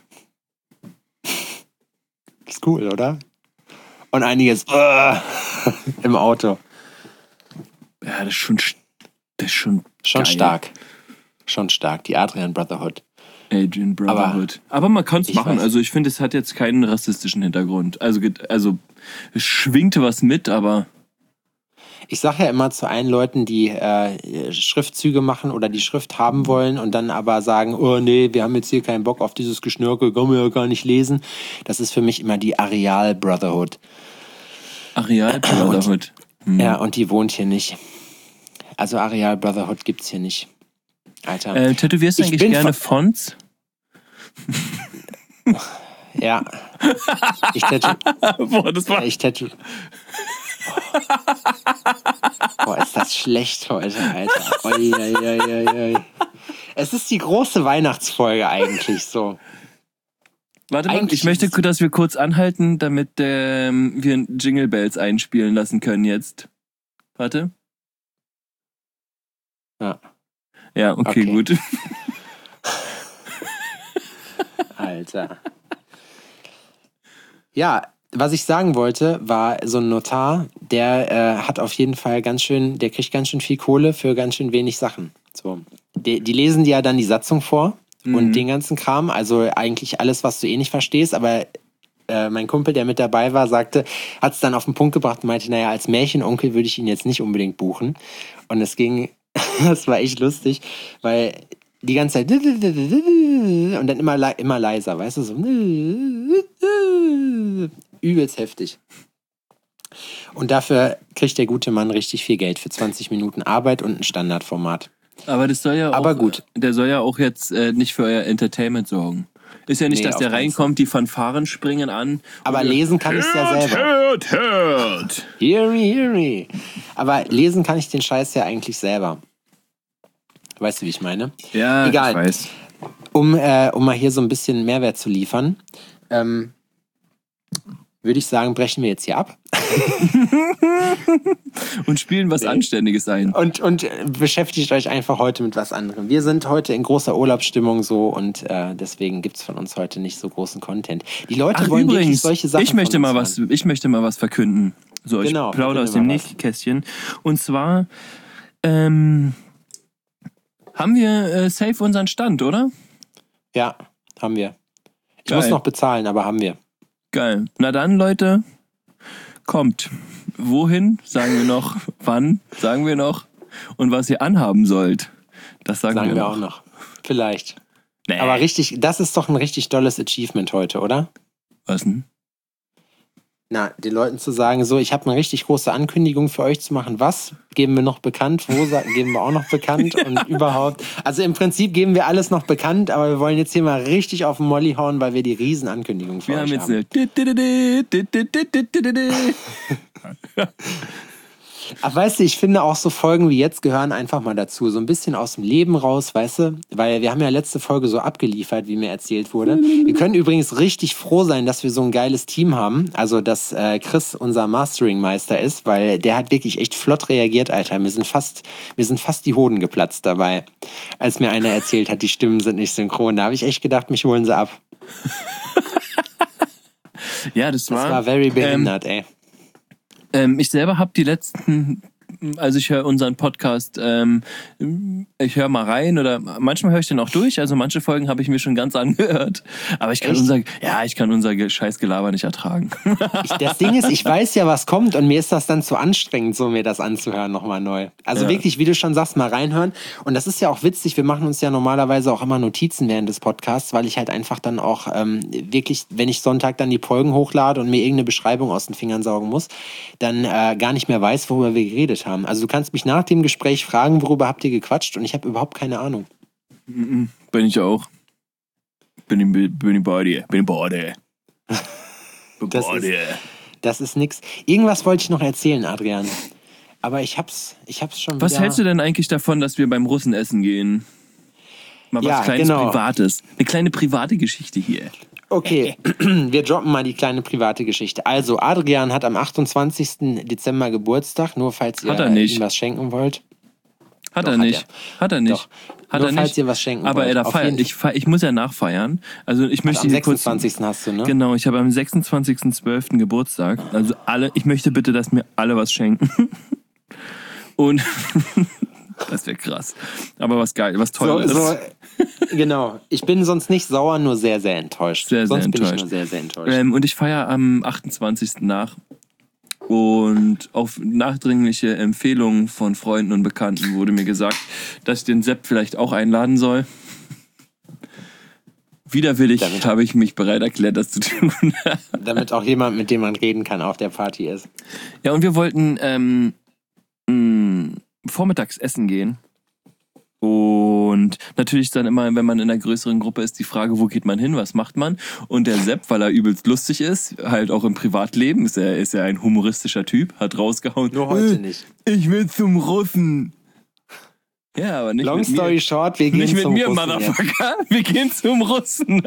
Ist cool, oder? Und einiges im Auto. Ja, das ist schon Schon geil. stark. Schon stark. Die Adrian Brotherhood. Adrian Brotherhood. Aber man kann es machen. Also ich finde, es hat jetzt keinen rassistischen Hintergrund. Also es schwingte was mit, aber... Ich sage ja immer zu allen Leuten, die Schriftzüge machen oder die Schrift haben wollen und dann aber sagen, oh nee, wir haben jetzt hier keinen Bock auf dieses Geschnörkel, können wir ja gar nicht lesen. Das ist für mich immer die Areal Brotherhood. Areal Brotherhood. Ja, und die wohnt hier nicht. Also Areal Brotherhood gibt's hier nicht. Alter. Tätowierst du eigentlich gerne Fonts? Ja. Boah, das war... Boah, ist das schlecht heute, Alter. Oi, oi, oi, oi. Es ist die große Weihnachtsfolge eigentlich so. Warte mal, ich möchte, dass wir kurz anhalten, damit wir Jingle Bells einspielen lassen können jetzt. Warte. Ja, okay, gut. Alter. Ja, was ich sagen wollte, war so ein Notar, der hat auf jeden Fall der kriegt ganz schön viel Kohle für ganz schön wenig Sachen. So. Die lesen dir ja dann die Satzung vor und den ganzen Kram, also eigentlich alles, was du eh nicht verstehst, aber mein Kumpel, der mit dabei war, hat es dann auf den Punkt gebracht und meinte, naja, als Märchenonkel würde ich ihn jetzt nicht unbedingt buchen. Und es ging, das war echt lustig, weil die ganze Zeit und dann immer leiser, weißt du, so übelst heftig. Und dafür kriegt der gute Mann richtig viel Geld für 20 Minuten Arbeit und ein Standardformat. Aber das soll ja Aber auch, gut. der soll ja auch jetzt nicht für euer Entertainment sorgen. Ist ja nicht, dass auf der keinen reinkommt, die Fanfaren springen an. Aber lesen kann ich es ja selber. Hört. Hear me, hear me. Aber lesen kann ich den Scheiß ja eigentlich selber. Weißt du, wie ich meine? Ja, Egal. ich weiß. Um mal hier so ein bisschen Mehrwert zu liefern, würde ich sagen, brechen wir jetzt hier ab. Und spielen was Anständiges ein. Und beschäftigt euch einfach heute mit was anderem. Wir sind heute in großer Urlaubsstimmung so und deswegen gibt es von uns heute nicht so großen Content. Die Leute wollen übrigens, wirklich solche Sachen ich möchte von uns hören. ich möchte mal was verkünden. So, Genau, ich plaudere aus verkünde dem mal was. Nähkästchen. Und zwar haben wir safe unseren Stand, oder? Ja, haben wir. Ich Geil. muss noch bezahlen, aber haben wir. Geil. Na dann, Leute, kommt. Wohin? Sagen wir noch. Wann? Sagen wir noch. Und was ihr anhaben sollt. Das sagen wir auch noch. noch. Vielleicht. Nee. Aber richtig, das ist doch ein richtig dolles Achievement heute, oder? Was denn? Na, den Leuten zu sagen, so, ich habe eine richtig große Ankündigung für euch zu machen. Was geben wir noch bekannt? Wo geben wir auch noch bekannt? Und überhaupt. Also im Prinzip geben wir alles noch bekannt, aber wir wollen jetzt hier mal richtig auf den Molly hauen, weil wir die Riesenankündigung für Wir euch haben jetzt haben. eine. Ach, weißt du, ich finde auch so Folgen wie jetzt gehören einfach mal dazu. So ein bisschen aus dem Leben raus, weißt du? Weil wir haben ja letzte Folge so abgeliefert, wie mir erzählt wurde. Wir können übrigens richtig froh sein, dass wir so ein geiles Team haben. Also, dass Chris unser Mastering-Meister ist, weil der hat wirklich echt flott reagiert, Alter. Mir sind fast die Hoden geplatzt dabei, als mir einer erzählt hat, die Stimmen sind nicht synchron. Da habe ich echt gedacht, mich holen sie ab. Ja, das war very behindert, ey. Ich selber habe die letzten, also ich höre unseren Podcast, ich höre mal rein oder manchmal höre ich den auch durch, also manche Folgen habe ich mir schon ganz angehört, aber ich kann unser Scheißgelaber nicht ertragen. Das Ding ist, ich weiß ja, was kommt und mir ist das dann zu anstrengend, so mir das anzuhören nochmal neu. Also wirklich, wie du schon sagst, mal reinhören und das ist ja auch witzig, wir machen uns ja normalerweise auch immer Notizen während des Podcasts, weil ich halt einfach dann auch wirklich, wenn ich Sonntag dann die Folgen hochlade und mir irgendeine Beschreibung aus den Fingern saugen muss, dann gar nicht mehr weiß, worüber wir geredet haben. Also du kannst mich nach dem Gespräch fragen, worüber habt ihr gequatscht und ich habe überhaupt keine Ahnung. Bin ich auch. Bin ich bei dir. Das ist nix. Irgendwas wollte ich noch erzählen, Adrian. Aber ich hab's schon wieder... Was hältst du denn eigentlich davon, dass wir beim Russen essen gehen? Mal was Kleines Privates. Eine kleine private Geschichte hier. Okay, wir droppen mal die kleine private Geschichte. Also, Adrian hat am 28. Dezember Geburtstag, nur falls ihr ihm was schenken wollt. Hat er nicht. Doch. Hat er nicht. Falls ihr was schenken aber wollt. Er feiert. Ich muss ja nachfeiern. Also ich möchte am 26. hast du, ne? Genau, ich habe am 26.12. Geburtstag. Also ich möchte bitte, dass mir alle was schenken. Und das wäre krass. Aber was geil, was Tolles. Genau. Ich bin sonst nicht sauer, nur sehr, sehr enttäuscht. Bin ich nur sehr, sehr enttäuscht. Und ich feiere am 28. nach. Und auf nachdringliche Empfehlungen von Freunden und Bekannten wurde mir gesagt, dass ich den Sepp vielleicht auch einladen soll. Widerwillig habe ich mich bereit erklärt, das zu tun. Damit auch jemand, mit dem man reden kann, auf der Party ist. Ja, und wir wollten vormittags essen gehen. Und natürlich ist dann immer, wenn man in einer größeren Gruppe ist, die Frage, wo geht man hin, was macht man? Und der Sepp, weil er übelst lustig ist, halt auch im Privatleben, ist er ein humoristischer Typ, hat rausgehauen. Nur heute nicht. Ich will zum Russen. Ja, aber nicht Long mit mir. story short, wir gehen zum Nicht mit mir, Russen, Motherfucker. Wir gehen zum Russen.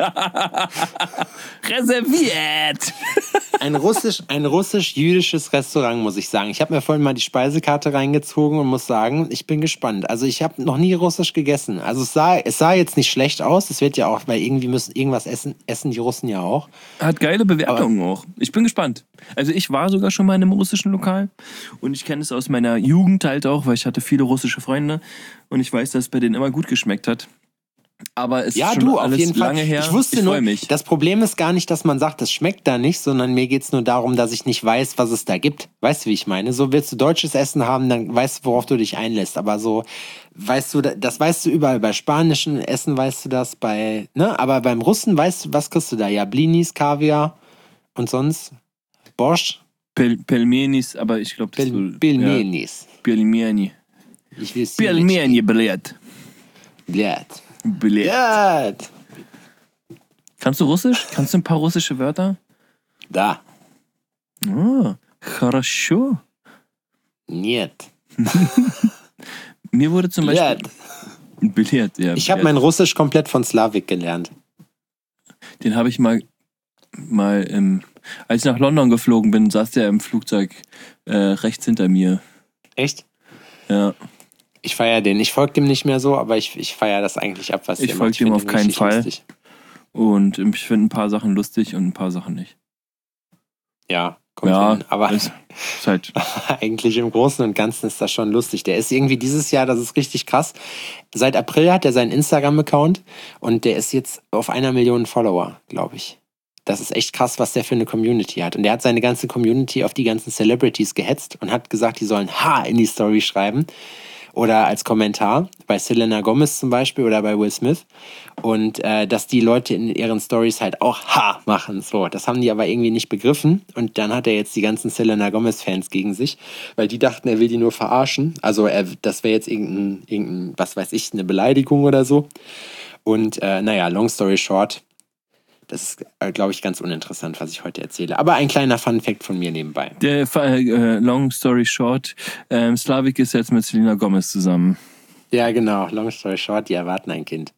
Reserviert. Ein russisch-jüdisches Restaurant, muss ich sagen. Ich habe mir vorhin mal die Speisekarte reingezogen und muss sagen, ich bin gespannt. Also ich habe noch nie russisch gegessen. Also es sah jetzt nicht schlecht aus. Es wird ja auch, weil irgendwie müssen irgendwas essen die Russen ja auch. Hat geile Bewertungen auch. Ich bin gespannt. Also ich war sogar schon mal in einem russischen Lokal und ich kenne es aus meiner Jugend halt auch, weil ich hatte viele russische Freunde und ich weiß, dass es bei denen immer gut geschmeckt hat. Aber es ist schon alles auf jeden lange Fall. her. Ich wusste nur, mich. Das Problem ist gar nicht, dass man sagt, das schmeckt da nicht, sondern mir geht's nur darum, dass ich nicht weiß, was es da gibt. Weißt du, wie ich meine? So willst du deutsches Essen haben, dann weißt du, worauf du dich einlässt. Aber so, weißt du, das weißt du überall. Bei spanischen Essen weißt du das, aber beim Russen weißt du, was kriegst du da? Ja, Blinis, Kaviar und sonst Borscht. Pelmenis, aber ich glaube, das ist Pelmenis. Pelmeni. Ich will Pelmeni, Bled. Bled. Bled. Kannst du Russisch? Kannst du ein paar russische Wörter? Da. Oh, хорошо. Нет. Mir wurde zum Beispiel... Billard, ja. Ich habe mein Russisch komplett von Slavik gelernt. Den habe ich mal als ich nach London geflogen bin, saß der im Flugzeug rechts hinter mir. Echt? Ja. Ich feiere den. Ich folge dem nicht mehr so, aber ich feiere das eigentlich ab, was der macht. Ich folge dem auf keinen Fall. Lustig. Und ich finde ein paar Sachen lustig und ein paar Sachen nicht. Ja, kommt hin. Aber ist halt eigentlich im Großen und Ganzen ist das schon lustig. Der ist irgendwie dieses Jahr, das ist richtig krass. Seit April hat er seinen Instagram-Account und der ist jetzt auf 1 Million Follower, glaube ich. Das ist echt krass, was der für eine Community hat. Und der hat seine ganze Community auf die ganzen Celebrities gehetzt und hat gesagt, die sollen Ha in die Story schreiben. Oder als Kommentar, bei Selena Gomez zum Beispiel oder bei Will Smith. Und dass die Leute in ihren Stories halt auch Ha machen. So, das haben die aber irgendwie nicht begriffen. Und dann hat er jetzt die ganzen Selena Gomez-Fans gegen sich, weil die dachten, er will die nur verarschen. Also das wäre jetzt irgendein, was weiß ich, eine Beleidigung oder so. Und long story short, das ist, glaube ich, ganz uninteressant, was ich heute erzähle. Aber ein kleiner Fun-Fact von mir nebenbei. Der long story short, Slavik ist jetzt mit Selena Gomez zusammen. Ja, genau. Long story short, die erwarten ein Kind.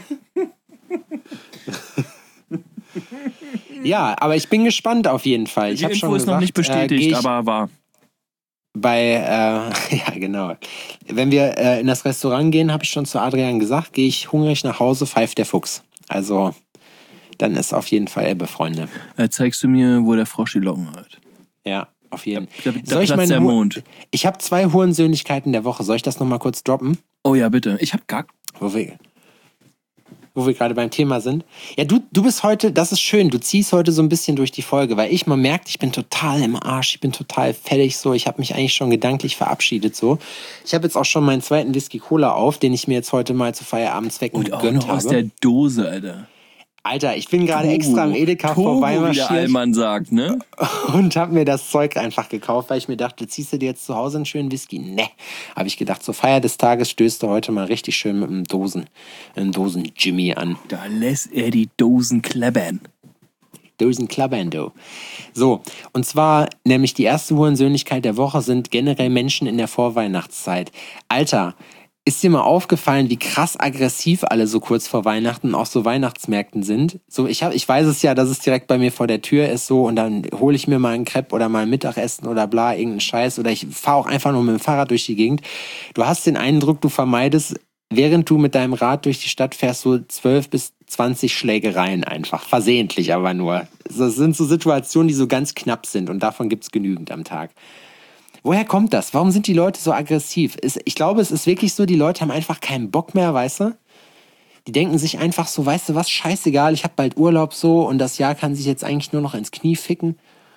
Ja, aber ich bin gespannt auf jeden Fall. Die Info ist noch nicht bestätigt, aber war. Ja, genau. Wenn wir in das Restaurant gehen, habe ich schon zu Adrian gesagt, gehe ich hungrig nach Hause, pfeift der Fuchs. Also... dann ist auf jeden Fall Ebbe, Freunde. Zeigst du mir, wo der Frosch die Locken hat? Ja, auf jeden Fall. Da platzt der Mond. Ich habe 2 Hurensöhnlichkeiten der Woche. Soll ich das nochmal kurz droppen? Oh ja, bitte. Ich habe gar... Wo wir gerade beim Thema sind. Ja, du bist heute, das ist schön, du ziehst heute so ein bisschen durch die Folge, weil man merkt, ich bin total im Arsch, ich bin total fertig so, ich habe mich eigentlich schon gedanklich verabschiedet so. Ich habe jetzt auch schon meinen 2. Whisky Cola auf, den ich mir jetzt heute mal zu Feierabendzwecken gegönnt habe. Aus der Dose, Alter. Alter, ich bin gerade extra am Edeka vorbeimarschiert, wie der Allmann sagt, ne? Und habe mir das Zeug einfach gekauft, weil ich mir dachte, ziehst du dir jetzt zu Hause einen schönen Whisky? Ne, habe ich gedacht, zur Feier des Tages stößt du heute mal richtig schön mit einem Dosen-Jimmy an. Da lässt er die Dosen klappern. Dosen klappern, du. So, und zwar nämlich die erste Hurensöhnlichkeit der Woche sind generell Menschen in der Vorweihnachtszeit. Alter, ist dir mal aufgefallen, wie krass aggressiv alle so kurz vor Weihnachten auf so Weihnachtsmärkten sind? So, ich weiß es ja, dass es direkt bei mir vor der Tür ist so und dann hole ich mir mal einen Crepe oder mal ein Mittagessen oder bla, irgendeinen Scheiß oder ich fahre auch einfach nur mit dem Fahrrad durch die Gegend. Du hast den Eindruck, du vermeidest, während du mit deinem Rad durch die Stadt fährst, so 12 bis 20 Schlägereien einfach. Versehentlich aber nur. Das sind so Situationen, die so ganz knapp sind und davon gibt es genügend am Tag. Woher kommt das? Warum sind die Leute so aggressiv? Ich glaube, es ist wirklich so, die Leute haben einfach keinen Bock mehr, weißt du? Die denken sich einfach so, weißt du was, scheißegal, ich habe bald Urlaub so und das Jahr kann sich jetzt eigentlich nur noch ins Knie ficken.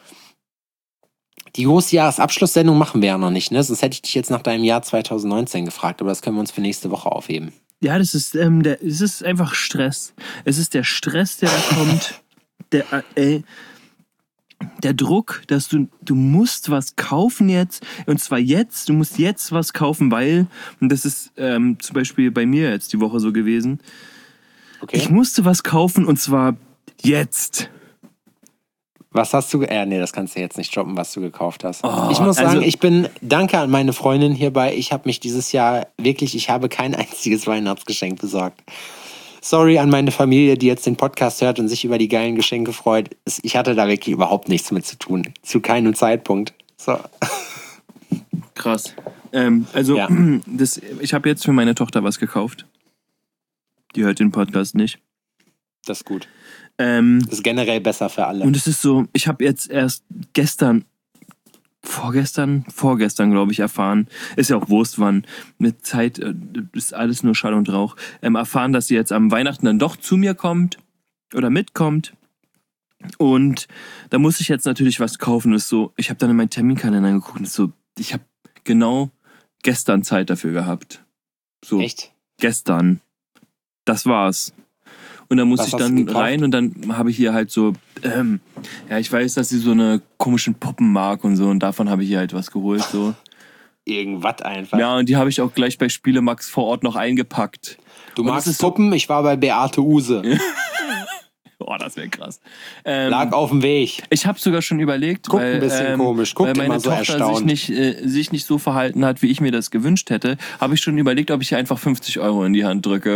Die große Jahresabschlusssendung machen wir ja noch nicht, ne? Sonst hätte ich dich jetzt nach deinem Jahr 2019 gefragt, aber das können wir uns für nächste Woche aufheben. Ja, das ist, es ist einfach Stress. Es ist der Stress, der da kommt. Der Druck, dass du musst was kaufen jetzt, und zwar jetzt, du musst jetzt was kaufen, weil, und das ist zum Beispiel bei mir jetzt die Woche so gewesen, okay. Ich musste was kaufen und zwar jetzt. Was hast du, nee, das kannst du jetzt nicht droppen, was du gekauft hast. Ich muss sagen, danke an meine Freundin hierbei, ich habe mich dieses Jahr wirklich, ich habe kein einziges Weihnachtsgeschenk besorgt. Sorry an meine Familie, die jetzt den Podcast hört und sich über die geilen Geschenke freut. Ich hatte da wirklich überhaupt nichts mit zu tun. Zu keinem Zeitpunkt. So. Krass. Ja. Ich habe jetzt für meine Tochter was gekauft. Die hört den Podcast nicht. Das ist gut. Das ist generell besser für alle. Und es ist so, ich habe jetzt erst vorgestern, glaube ich, erfahren, ist ja auch Wurst wann, mit Zeit ist alles nur Schall und Rauch, erfahren, dass sie jetzt am Weihnachten dann doch zu mir kommt oder mitkommt und da muss ich jetzt natürlich was kaufen. Ist so, ich habe dann in meinen Terminkalender geguckt und ist so, ich habe genau gestern Zeit dafür gehabt. So, echt? Gestern. Das war's. Und da muss Was ich hast du dann gekauft? rein und dann habe ich hier halt so, ja, ich weiß, dass sie so eine komischen Puppen mag und so und davon habe ich hier halt was geholt, so. Irgendwas einfach. Ja, und die habe ich auch gleich bei Spielemax vor Ort noch eingepackt. Du Und magst das ist so- Puppen, ich war bei Beate Use. Oh, das wäre krass. Lag auf dem Weg. Ich habe sogar schon überlegt, Guckt weil, ein bisschen komisch, guckt weil meine immer so Tochter erstaunt. sich nicht so verhalten hat, wie ich mir das gewünscht hätte, habe ich schon überlegt, ob ich ihr einfach 50 € in die Hand drücke.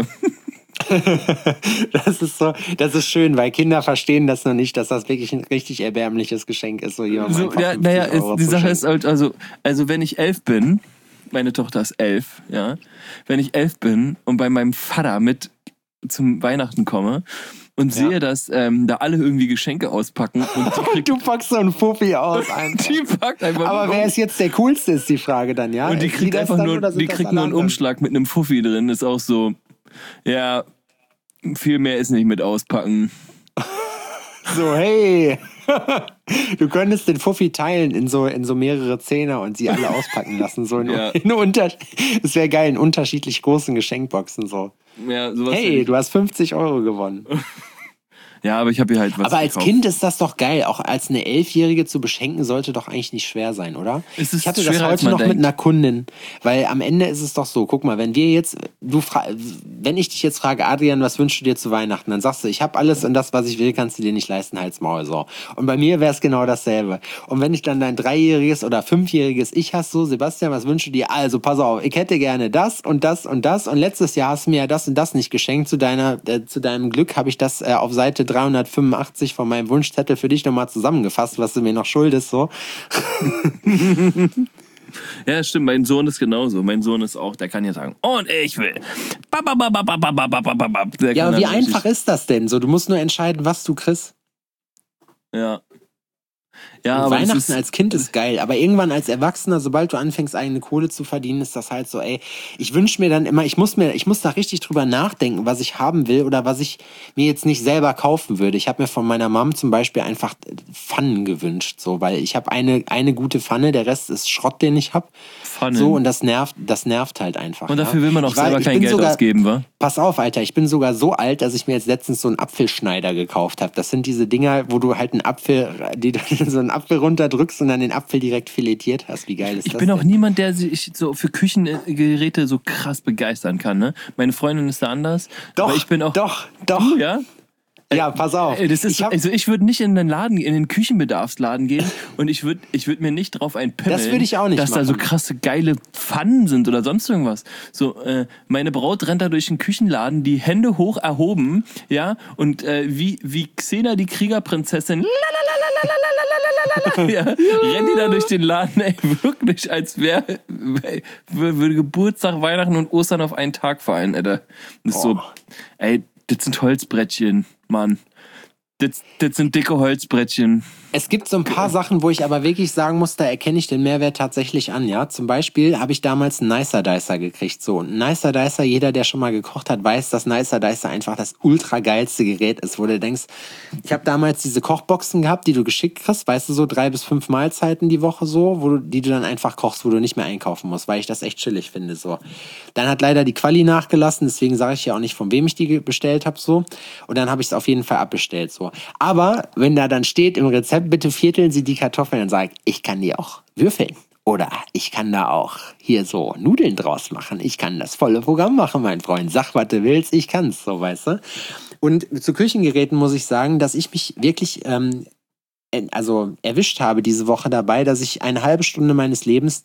Das ist schön, weil Kinder verstehen das noch nicht, dass das wirklich ein richtig erbärmliches Geschenk ist. So jemandem So, einfach ja, 50 naja, Euro die zu Sache schenken. ist halt, also wenn ich 11 bin, meine Tochter ist 11, ja, wenn ich 11 bin und bei meinem Vater mit zum Weihnachten komme und sehe, dass da alle irgendwie Geschenke auspacken und die kriegt, Du packst so einen Fuffi aus. Einfach. die packt einfach Aber nur wer ist jetzt der Coolste, ist die Frage dann, ja? und die Ist kriegt das einfach dann nur, oder sind die das kriegt alle nur einen anderen? Umschlag mit einem Fuffi drin, ist auch so, ja, viel mehr ist nicht mit auspacken. So, hey, du könntest den Fuffi teilen in so mehrere Zehner und sie alle auspacken lassen. So Ja. Es wäre geil, in unterschiedlich großen Geschenkboxen. So. Ja, sowas Hey, du hast 50 Euro gewonnen. ja, aber ich habe hier halt was Aber als gekauft. Kind ist das doch geil. Auch als eine 11-Jährige zu beschenken, sollte doch eigentlich nicht schwer sein, oder? Es ist Ich hatte das schwerer, als heute man noch mit denkt. einer Kundin, weil am Ende ist es doch so, guck mal, wenn ich dich jetzt frage, Adrian, was wünschst du dir zu Weihnachten? Dann sagst du, ich habe alles und das, was ich will, kannst du dir nicht leisten, halt's Maul, so. Und bei mir wäre es genau dasselbe. Und wenn ich dann dein 3-jähriges oder 5-jähriges Ich hast, so, Sebastian, was wünschst du dir? Also, pass auf, ich hätte gerne das und das und das und letztes Jahr hast du mir ja das und das nicht geschenkt. Zu deinem Glück habe ich das auf Seite 385 von meinem Wunschzettel für dich nochmal zusammengefasst, was du mir noch schuldest, so. Ja, stimmt, mein Sohn ist genauso. Mein Sohn ist auch, der kann ja sagen, und ich will. Der Ja, kann aber wie dann richtig- einfach ist das denn? So, du musst nur entscheiden, was du kriegst. Ja. Ja, Und aber Weihnachten das ist, als Kind ist geil, aber irgendwann als Erwachsener, sobald du anfängst, eigene Kohle zu verdienen, ist das halt so, ey, ich wünsche mir dann immer, ich muss da richtig drüber nachdenken, was ich haben will oder was ich mir jetzt nicht selber kaufen würde. Ich habe mir von meiner Mom zum Beispiel einfach Pfannen gewünscht, so, weil ich habe eine gute Pfanne, der Rest ist Schrott, den ich habe. Pfannen. So, und das nervt halt einfach. Und dafür ja. will man auch Ich war- selber ich kein bin Geld sogar- ausgeben, wa? Pass auf, Alter, ich bin sogar so alt, dass ich mir jetzt letztens so einen Apfelschneider gekauft habe. Das sind diese Dinger, wo du halt einen Apfel runterdrückst und dann den Apfel direkt filetiert hast. Wie geil ist Ich das bin auch denn? niemand, der sich so für Küchengeräte so krass begeistern kann, ne? Meine Freundin ist da anders. Doch, aber ich bin auch. doch. Ja? Ja, pass auf. Das ist, ich würde nicht in den Laden, in den Küchenbedarfsladen gehen und ich würd mir nicht drauf einpimmeln, Das würd ich auch nicht dass da so machen. krasse geile Pfannen sind oder sonst irgendwas. So, meine Braut rennt da durch den Küchenladen, die Hände hoch erhoben, ja, und wie Xena die Kriegerprinzessin, ja, rennt die da durch den Laden, ey, wirklich, als würde Geburtstag, Weihnachten und Ostern auf einen Tag fallen, Alter. Das ist so, ey, das sind Holzbrettchen, Mann. Das sind dicke Holzbrettchen. Es gibt so ein paar Sachen, wo ich aber wirklich sagen muss, da erkenne ich den Mehrwert tatsächlich an, ja. Zum Beispiel habe ich damals einen Nicer Dicer gekriegt, so. Und ein Nicer Dicer, jeder, der schon mal gekocht hat, weiß, dass Nicer Dicer einfach das ultra geilste Gerät ist, wo du denkst, ich habe damals diese Kochboxen gehabt, die du geschickt kriegst, weißt du, so 3 bis 5 Mahlzeiten die Woche so, die du dann einfach kochst, wo du nicht mehr einkaufen musst, weil ich das echt chillig finde, so. Dann hat leider die Quali nachgelassen, deswegen sage ich ja auch nicht, von wem ich die bestellt habe, so. Und dann habe ich es auf jeden Fall abbestellt, so. Aber wenn da dann steht im Rezept, bitte vierteln Sie die Kartoffeln, dann sage ich kann die auch würfeln. Oder ich kann da auch hier so Nudeln draus machen. Ich kann das volle Programm machen, mein Freund. Sag, was du willst, ich kann's, so, weißt du. Und zu Küchengeräten muss ich sagen, dass ich mich wirklich erwischt habe diese Woche dabei, dass ich eine halbe Stunde meines Lebens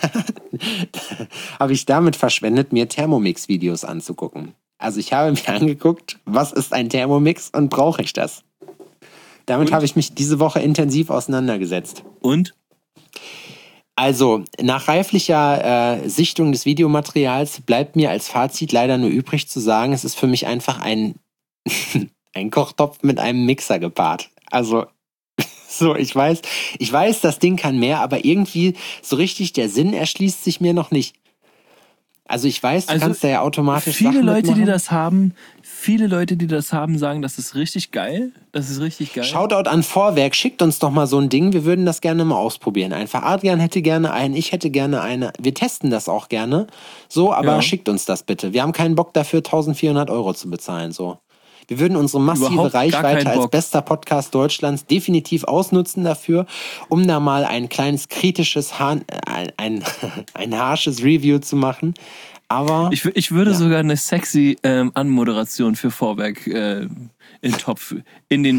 habe ich damit verschwendet, mir Thermomix-Videos anzugucken. Also ich habe mir angeguckt, was ist ein Thermomix und brauche ich das? Damit habe ich mich diese Woche intensiv auseinandergesetzt. Und? Also, nach reiflicher Sichtung des Videomaterials bleibt mir als Fazit leider nur übrig zu sagen, es ist für mich einfach ein Kochtopf mit einem Mixer gepaart. Also, so, ich weiß, das Ding kann mehr, aber irgendwie so richtig der Sinn erschließt sich mir noch nicht. Also ich weiß, du kannst da ja automatisch viele Sachen Leute, mitmachen. viele Leute, die das haben, sagen, das ist richtig geil. Das ist richtig geil. Shoutout an Vorwerk, schickt uns doch mal so ein Ding, wir würden das gerne mal ausprobieren. Einfach Adrian hätte gerne einen, ich hätte gerne eine. Wir testen das auch gerne. So, aber Ja. schickt uns das bitte. Wir haben keinen Bock dafür, 1.400 € zu bezahlen, so. Wir würden unsere massive Überhaupt gar Reichweite keinen als Bock. bester Podcast Deutschlands definitiv ausnutzen dafür, um da mal ein kleines kritisches, ein harsches Review zu machen. Aber Ich würde sogar eine sexy Anmoderation für Vorwerk in Topf, in den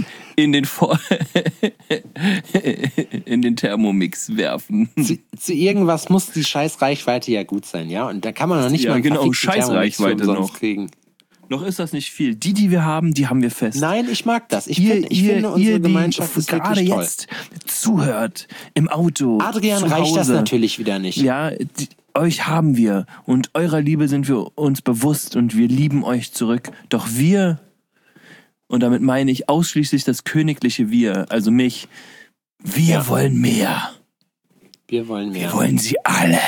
in den Thermomix werfen. zu irgendwas muss die scheiß Reichweite ja gut sein, ja? Und da kann man noch nicht Ja, mal einen genau, verfickten scheiß Thermomix für Reichweite umsonst noch. kriegen. Noch ist das nicht viel. Die wir haben, die haben wir fest. Nein, ich mag das. Ich finde unsere Gemeinschaft ist gerade wirklich toll. jetzt zuhört im Auto. Adrian, zu reicht das Hause. natürlich wieder nicht. Ja, euch haben wir und eurer Liebe sind wir uns bewusst und wir lieben euch zurück. Doch wir, und damit meine ich ausschließlich das königliche Wir, also mich, wir wollen mehr. Wir wollen mehr. Wir wollen sie alle.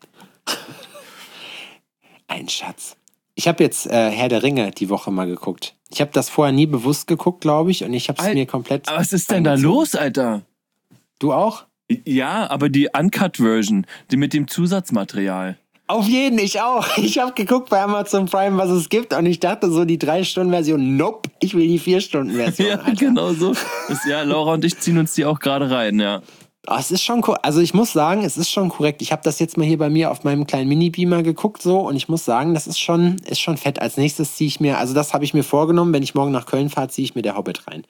Ein Schatz. Ich habe jetzt Herr der Ringe die Woche mal geguckt. Ich habe das vorher nie bewusst geguckt, glaube ich, und ich habe es mir komplett... Aber was ist denn da los, Alter? Du auch? Ja, aber die Uncut-Version, die mit dem Zusatzmaterial. Auf jeden, ich auch. Ich habe geguckt bei Amazon Prime, was es gibt, und ich dachte so, die 3-Stunden-Version, nope, ich will die 4-Stunden-Version. Ja, Alter. genau so. Ja, Laura und ich ziehen uns die auch gerade rein, ja. Oh, es ist schon also ich muss sagen, es ist schon korrekt. Ich habe das jetzt mal hier bei mir auf meinem kleinen Mini-Beamer geguckt so und ich muss sagen, das ist schon fett. Als nächstes ziehe ich mir, also das habe ich mir vorgenommen, wenn ich morgen nach Köln fahre, ziehe ich mir der Hobbit rein.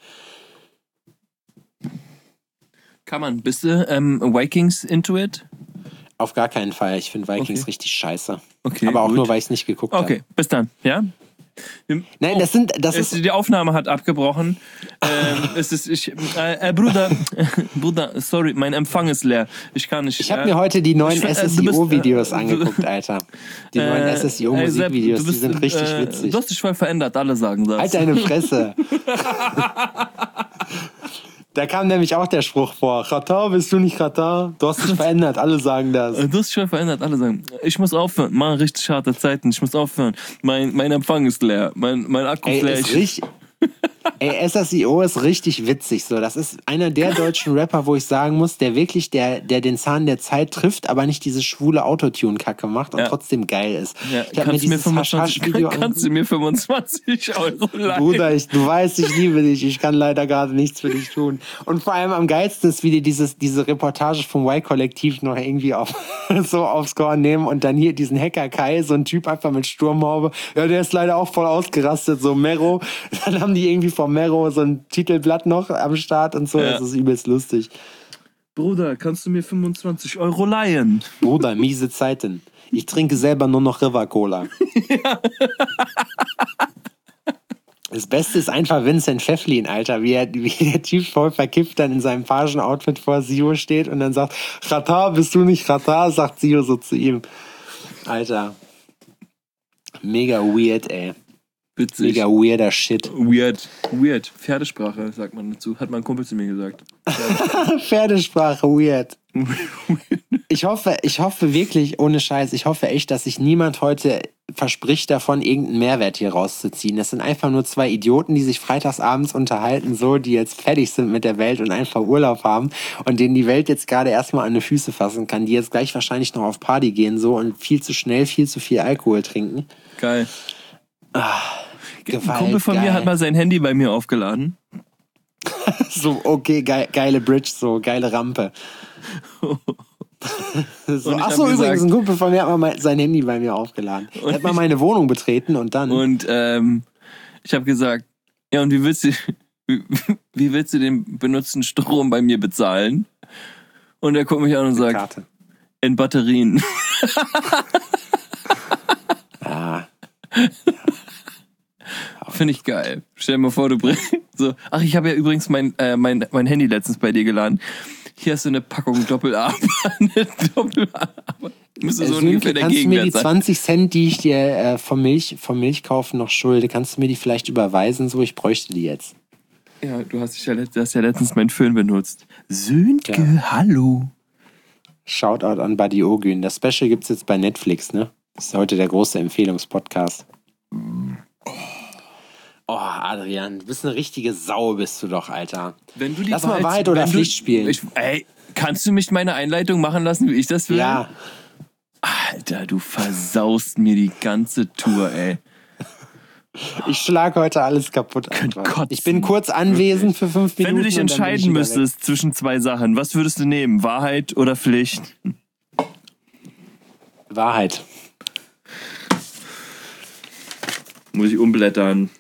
Kann man. Bist du Vikings into it? Auf gar keinen Fall. Ich finde Vikings Okay. richtig scheiße. Okay, Aber auch gut. nur, weil ich es nicht geguckt habe. Okay, bis dann, ja? Nein, das ist... Die Aufnahme hat abgebrochen. Bruder, sorry, mein Empfang ist leer. Ich kann nicht. Ich habe mir heute die neuen du bist, SSIO-Videos angeguckt, Alter. Die neuen SSIO-Musikvideos, die sind richtig witzig. Du hast dich voll verändert, alle sagen das. Halt deine Fresse. Da kam nämlich auch der Spruch vor. Katar, bist du nicht Katar? Du hast dich verändert, alle sagen das. Du hast dich voll verändert, alle sagen. Ich muss aufhören, machen richtig harte Zeiten, ich muss aufhören. Mein Empfang ist leer, mein Akku ist leer. SSIO ist richtig witzig. So. Das ist einer der deutschen Rapper, wo ich sagen muss, der wirklich der den Zahn der Zeit trifft, aber nicht diese schwule Autotune-Kacke macht und trotzdem geil ist. Ja, Ich habe mir dieses Haschasch-Video kannst du mir 25 Euro leihen? Bruder, du weißt, ich liebe dich. Ich kann leider gerade nichts für dich tun. Und vor allem am geilsten ist, wie die diese Reportage vom Y-Kollektiv noch irgendwie so aufs Korn nehmen und dann hier diesen Hacker Kai, so ein Typ einfach mit Sturmhaube. Ja, der ist leider auch voll ausgerastet, so Mero. Dann haben die irgendwie von Mero so ein Titelblatt noch am Start und so. Ja. Das ist übelst lustig. Bruder, kannst du mir 25 Euro leihen? Bruder, miese Zeiten. Ich trinke selber nur noch River Cola. Ja. Das Beste ist einfach Vincent Pfefflin, Alter, wie der Typ voll verkifft dann in seinem Pagen-Outfit vor Sio steht und dann sagt, Katar, bist du nicht Katar? Sagt Sio so zu ihm. Alter. Mega weird, ey. Witzig. Mega weirder Shit. Weird. Pferdesprache, sagt man dazu. Hat mein Kumpel zu mir gesagt. Pferdesprache, weird. Ich hoffe wirklich, ohne Scheiß, ich hoffe echt, dass sich niemand heute verspricht davon, irgendeinen Mehrwert hier rauszuziehen. Das sind einfach nur zwei Idioten, die sich freitagsabends unterhalten, so, die jetzt fertig sind mit der Welt und einfach Urlaub haben und denen die Welt jetzt gerade erstmal an die Füße fassen kann, die jetzt gleich wahrscheinlich noch auf Party gehen, so, und viel zu schnell, viel zu viel Alkohol trinken. Geil. Gewalt, ein Kumpel von mir hat mal sein Handy bei mir aufgeladen. So, okay, geile Bridge, so, geile Rampe. So, achso, übrigens, ein Kumpel von mir hat mal sein Handy bei mir aufgeladen. Er hat mal meine Wohnung betreten und dann... Und ich habe gesagt, ja, und wie willst du den benutzten Strom bei mir bezahlen? Und er guckt mich an und sagt, Karte. In Batterien. Ja. Finde ich geil. Stell dir mal vor, du bringst so. Ach, ich habe ja übrigens mein Handy letztens bei dir geladen. Hier hast du eine Packung Doppel-A. Müsste so ungefähr der Gegenwert sein. Kannst du mir die 20 Cent, die ich dir vom Milchkaufen noch schulde, kannst du mir die vielleicht überweisen? So, ich bräuchte die jetzt. Ja, du hast ja letztens meinen Föhn benutzt. Sönke, ja. Hallo. Shoutout an Buddy Ogün. Das Special gibt's jetzt bei Netflix, ne? Das ist heute der große Empfehlungspodcast. Oh, Adrian, du bist eine richtige Sau, bist du doch, Alter. Wenn du die Lass mal Wahrheit oder Pflicht spielen. Kannst du mich meine Einleitung machen lassen, wie ich das will? Ja. Alter, du versaust mir die ganze Tour, ey. Ich schlage heute alles kaputt. Einfach. Ich bin kurz anwesend für 5 Minuten. Wenn du dich entscheiden müsstest zwischen 2 Sachen, was würdest du nehmen? Wahrheit oder Pflicht? Wahrheit. Muss ich umblättern.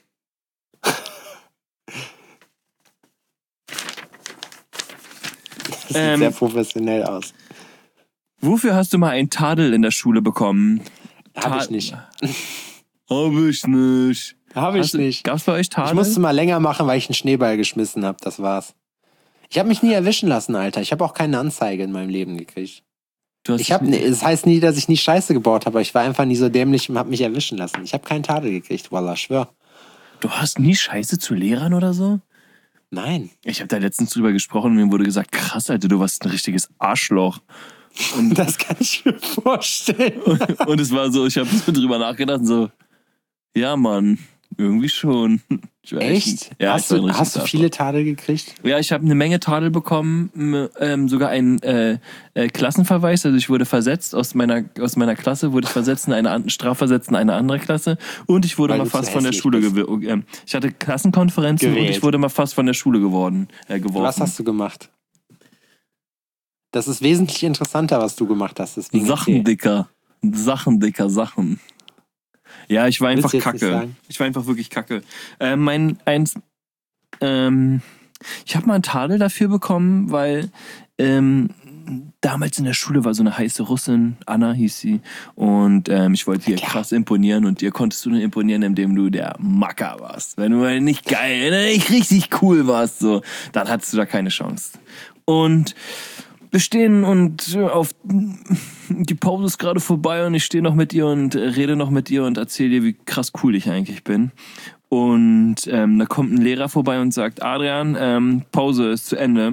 Das sieht sehr professionell aus. Wofür hast du mal einen Tadel in der Schule bekommen? Hab ich nicht. Hab ich nicht. Gab's bei euch Tadel? Ich musste mal länger machen, weil ich einen Schneeball geschmissen habe. Das war's. Ich habe mich nie erwischen lassen, Alter. Ich habe auch keine Anzeige in meinem Leben gekriegt. Es heißt nie, dass ich nie Scheiße gebaut habe, aber ich war einfach nie so dämlich und habe mich erwischen lassen. Ich habe keinen Tadel gekriegt, wallah, schwör. Du hast nie Scheiße zu Lehrern oder so? Nein. Ich habe da letztens drüber gesprochen und mir wurde gesagt, krass, Alter, du warst ein richtiges Arschloch. Und das kann ich mir vorstellen. Und es war so, ich habe so drüber nachgedacht und so, ja, Mann, irgendwie schon. Echt? Ja, hast du viele Tadel gekriegt? Ja, ich habe eine Menge Tadel bekommen, sogar einen Klassenverweis. Also ich wurde versetzt aus meiner Klasse, wurde ich versetzt strafversetzt in eine andere Klasse und ich wurde mal fast von der Schule ich hatte Klassenkonferenzen und ich wurde mal fast von der Schule geworfen. Was hast du gemacht? Das ist wesentlich interessanter, was du gemacht hast. Deswegen Sachen. Ja, ich war einfach kacke. Ich war einfach wirklich kacke. Ich habe mal einen Tadel dafür bekommen, weil damals in der Schule war so eine heiße Russin, Anna hieß sie, und ich wollte ihr krass imponieren und ihr konntest du nur imponieren, indem du der Macker warst. Wenn du nicht geil, wenn du nicht richtig cool warst, so, dann hattest du da keine Chance. Und wir stehen und die Pause ist gerade vorbei und ich stehe noch mit ihr und rede noch mit ihr und erzähle ihr, wie krass cool ich eigentlich bin. Und da kommt ein Lehrer vorbei und sagt, Adrian, Pause ist zu Ende.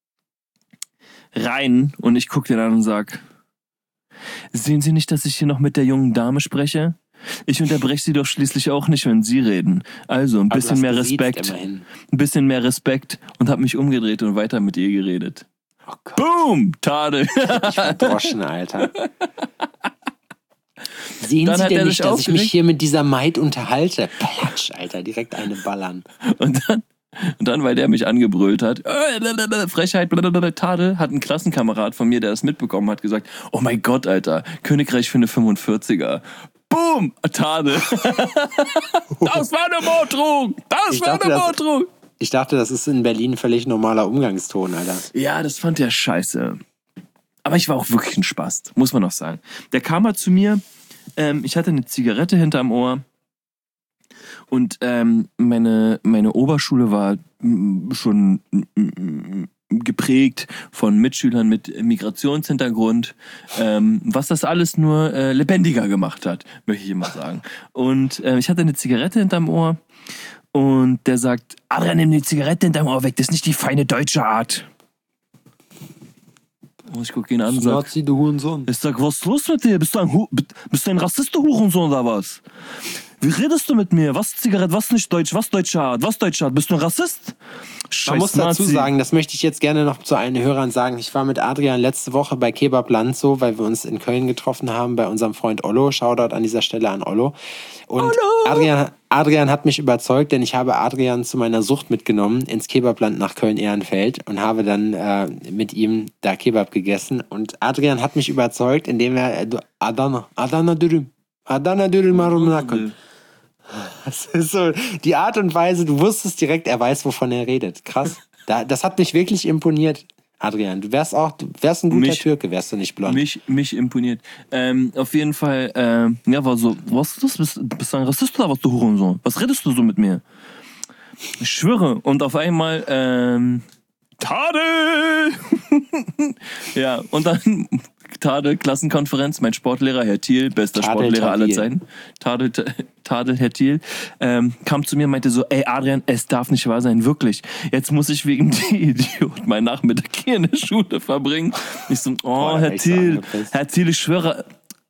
Rein. Und ich gucke den an und sag, sehen Sie nicht, dass ich hier noch mit der jungen Dame spreche? Ich unterbreche Sie doch schließlich auch nicht, wenn Sie reden. Also ein bisschen mehr Respekt. Ein bisschen mehr Respekt und habe mich umgedreht und weiter mit ihr geredet. Oh Gott. Boom! Tadel. Ich verdroschen, Alter. Sehen Sie denn nicht, dass ich mich hier mit dieser Maid unterhalte? Platsch, Alter, direkt eine ballern. Und dann, weil der mich angebrüllt hat, Frechheit, Tadel, hat ein Klassenkamerad von mir, der das mitbekommen hat, gesagt, oh mein Gott, Alter, Königreich für eine 45er. Boom! Tadel. Das war eine Morddrohung! Morddrohung! Ich dachte, das ist in Berlin ein völlig normaler Umgangston, Alter. Ja, das fand der scheiße. Aber ich war auch wirklich ein Spast, muss man noch sagen. Der kam mal zu mir, ich hatte eine Zigarette hinterm Ohr und meine Oberschule war schon geprägt von Mitschülern mit Migrationshintergrund, was das alles nur lebendiger gemacht hat, möchte ich immer sagen. Und ich hatte eine Zigarette hinterm Ohr und der sagt, Adrian, nimm die Zigarette hinterm Ohr weg, das ist nicht die feine deutsche Art. Und ich gucke ihn an und sag, Nazi, du Hurensohn. Ich sag, was ist los mit dir? Bist du ein Rassist, du Hurensohn oder was? Wie redest du mit mir? Was Zigarette, was nicht deutsch, was deutsche Art, was deutsche Art? Bist du ein Rassist? Scheiß Man muss dazu sagen, das möchte ich jetzt gerne noch zu allen Hörern sagen, ich war mit Adrian letzte Woche bei Kebab Lanzo, weil wir uns in Köln getroffen haben, bei unserem Freund Ollo. Shoutout an dieser Stelle an Ollo. Und Ollo! Adrian hat mich überzeugt, denn ich habe Adrian zu meiner Sucht mitgenommen ins Kebabland nach Köln-Ehrenfeld und habe dann mit ihm da Kebab gegessen. Und Adrian hat mich überzeugt, indem er Adana Dürüm Marumnakon. Das ist so die Art und Weise, du wusstest direkt, er weiß, wovon er redet. Krass. Das hat mich wirklich imponiert, Adrian. Du wärst ein guter Türke, wärst du nicht blond. Mich imponiert. Auf jeden Fall, war so, was ist das? Bist du ein Rassist oder was, du Hurensohn? Was redest du so mit mir? Ich schwöre. Und auf einmal, Tadel! Ja, und dann Tadel, Klassenkonferenz, mein Sportlehrer, Herr Thiel, bester Sportlehrer aller Zeiten. Tadel, Herr Thiel, kam zu mir und meinte so, ey Adrian, es darf nicht wahr sein, wirklich. Jetzt muss ich wegen die Idiot meinen Nachmittag hier in der Schule verbringen. Ich so, Herr Thiel, ich schwöre,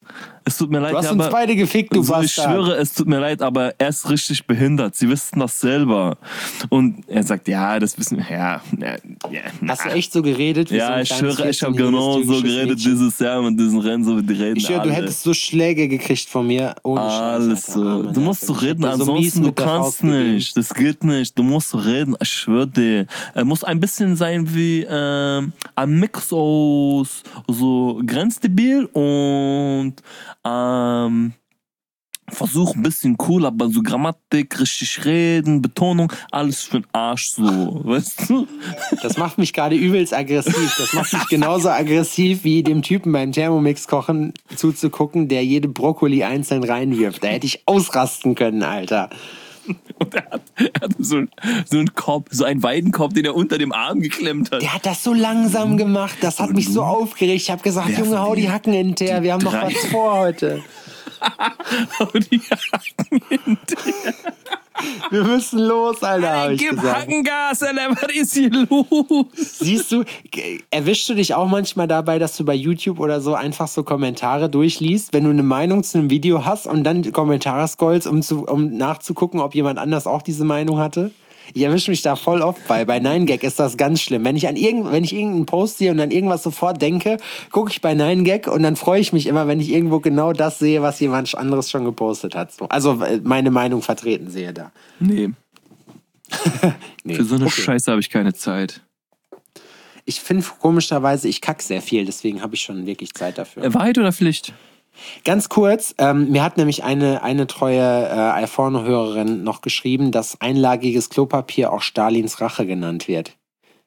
Es tut mir leid, Du hast uns beide gefickt, du so, Bastard. ich schwöre, es tut mir leid, aber er ist richtig behindert. Sie wissen das selber. Und er sagt, ja, das wissen wir. Ja. Hast du echt so geredet? Wie so Ja, ein ich kleines schwöre, ich habe 14-jähriges genau so türkisches geredet Mädchen? dieses Jahr mit diesen Rennen, so wie die reden Ich schwöre, du alle. hättest so Schläge gekriegt von mir. Ohne Alles Scheiß, Alter. so. Armer Du musst so Nerv. Ich reden, hätte dir so mies ansonsten du mit der kannst Faust gegeben. nicht. Das geht nicht. Du musst so reden, ich schwöre dir. Er muss ein bisschen sein wie ein Mix aus so grenzdebil und versuch ein bisschen cool, aber so Grammatik, richtig reden, Betonung, alles für den Arsch so, weißt du? Das macht mich gerade übelst aggressiv. Das macht mich genauso aggressiv, wie dem Typen beim Thermomix kochen zuzugucken, der jede Brokkoli einzeln reinwirft. Da hätte ich ausrasten können, Alter. Und er hat so einen Korb, so einen Weidenkorb, den er unter dem Arm geklemmt hat. Der hat das so langsam gemacht. Das hat mich so aufgeregt. Ich habe gesagt, Wer Junge, von hau die denen? Hacken hinterher. Wir haben noch drei. was vor heute. Und die Hacken hinterher. Wir müssen los, Alter, habe ich Gib gesagt. Hackengas, Alter, was ist hier los? Siehst du, erwischst du dich auch manchmal dabei, dass du bei YouTube oder so einfach so Kommentare durchliest, wenn du eine Meinung zu einem Video hast und dann Kommentare scrollst, um nachzugucken, ob jemand anders auch diese Meinung hatte? Ich erwische mich da voll oft bei. Bei 9gag ist das ganz schlimm. Wenn ich irgendeinen Post sehe und dann irgendwas sofort denke, gucke ich bei 9gag und dann freue ich mich immer, wenn ich irgendwo genau das sehe, was jemand anderes schon gepostet hat. So. Also meine Meinung vertreten sehe da. Nee, Nee. für so eine Okay. Scheiße habe ich keine Zeit. Ich finde komischerweise, ich kack sehr viel, deswegen habe ich schon wirklich Zeit dafür. Wahrheit oder Pflicht? Ganz kurz, mir hat nämlich eine treue iPhone-Hörerin noch geschrieben, dass einlagiges Klopapier auch Stalins Rache genannt wird.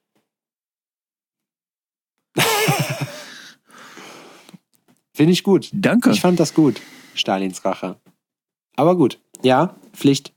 Finde ich gut. Danke. Ich fand das gut, Stalins Rache. Aber gut, ja, Pflicht.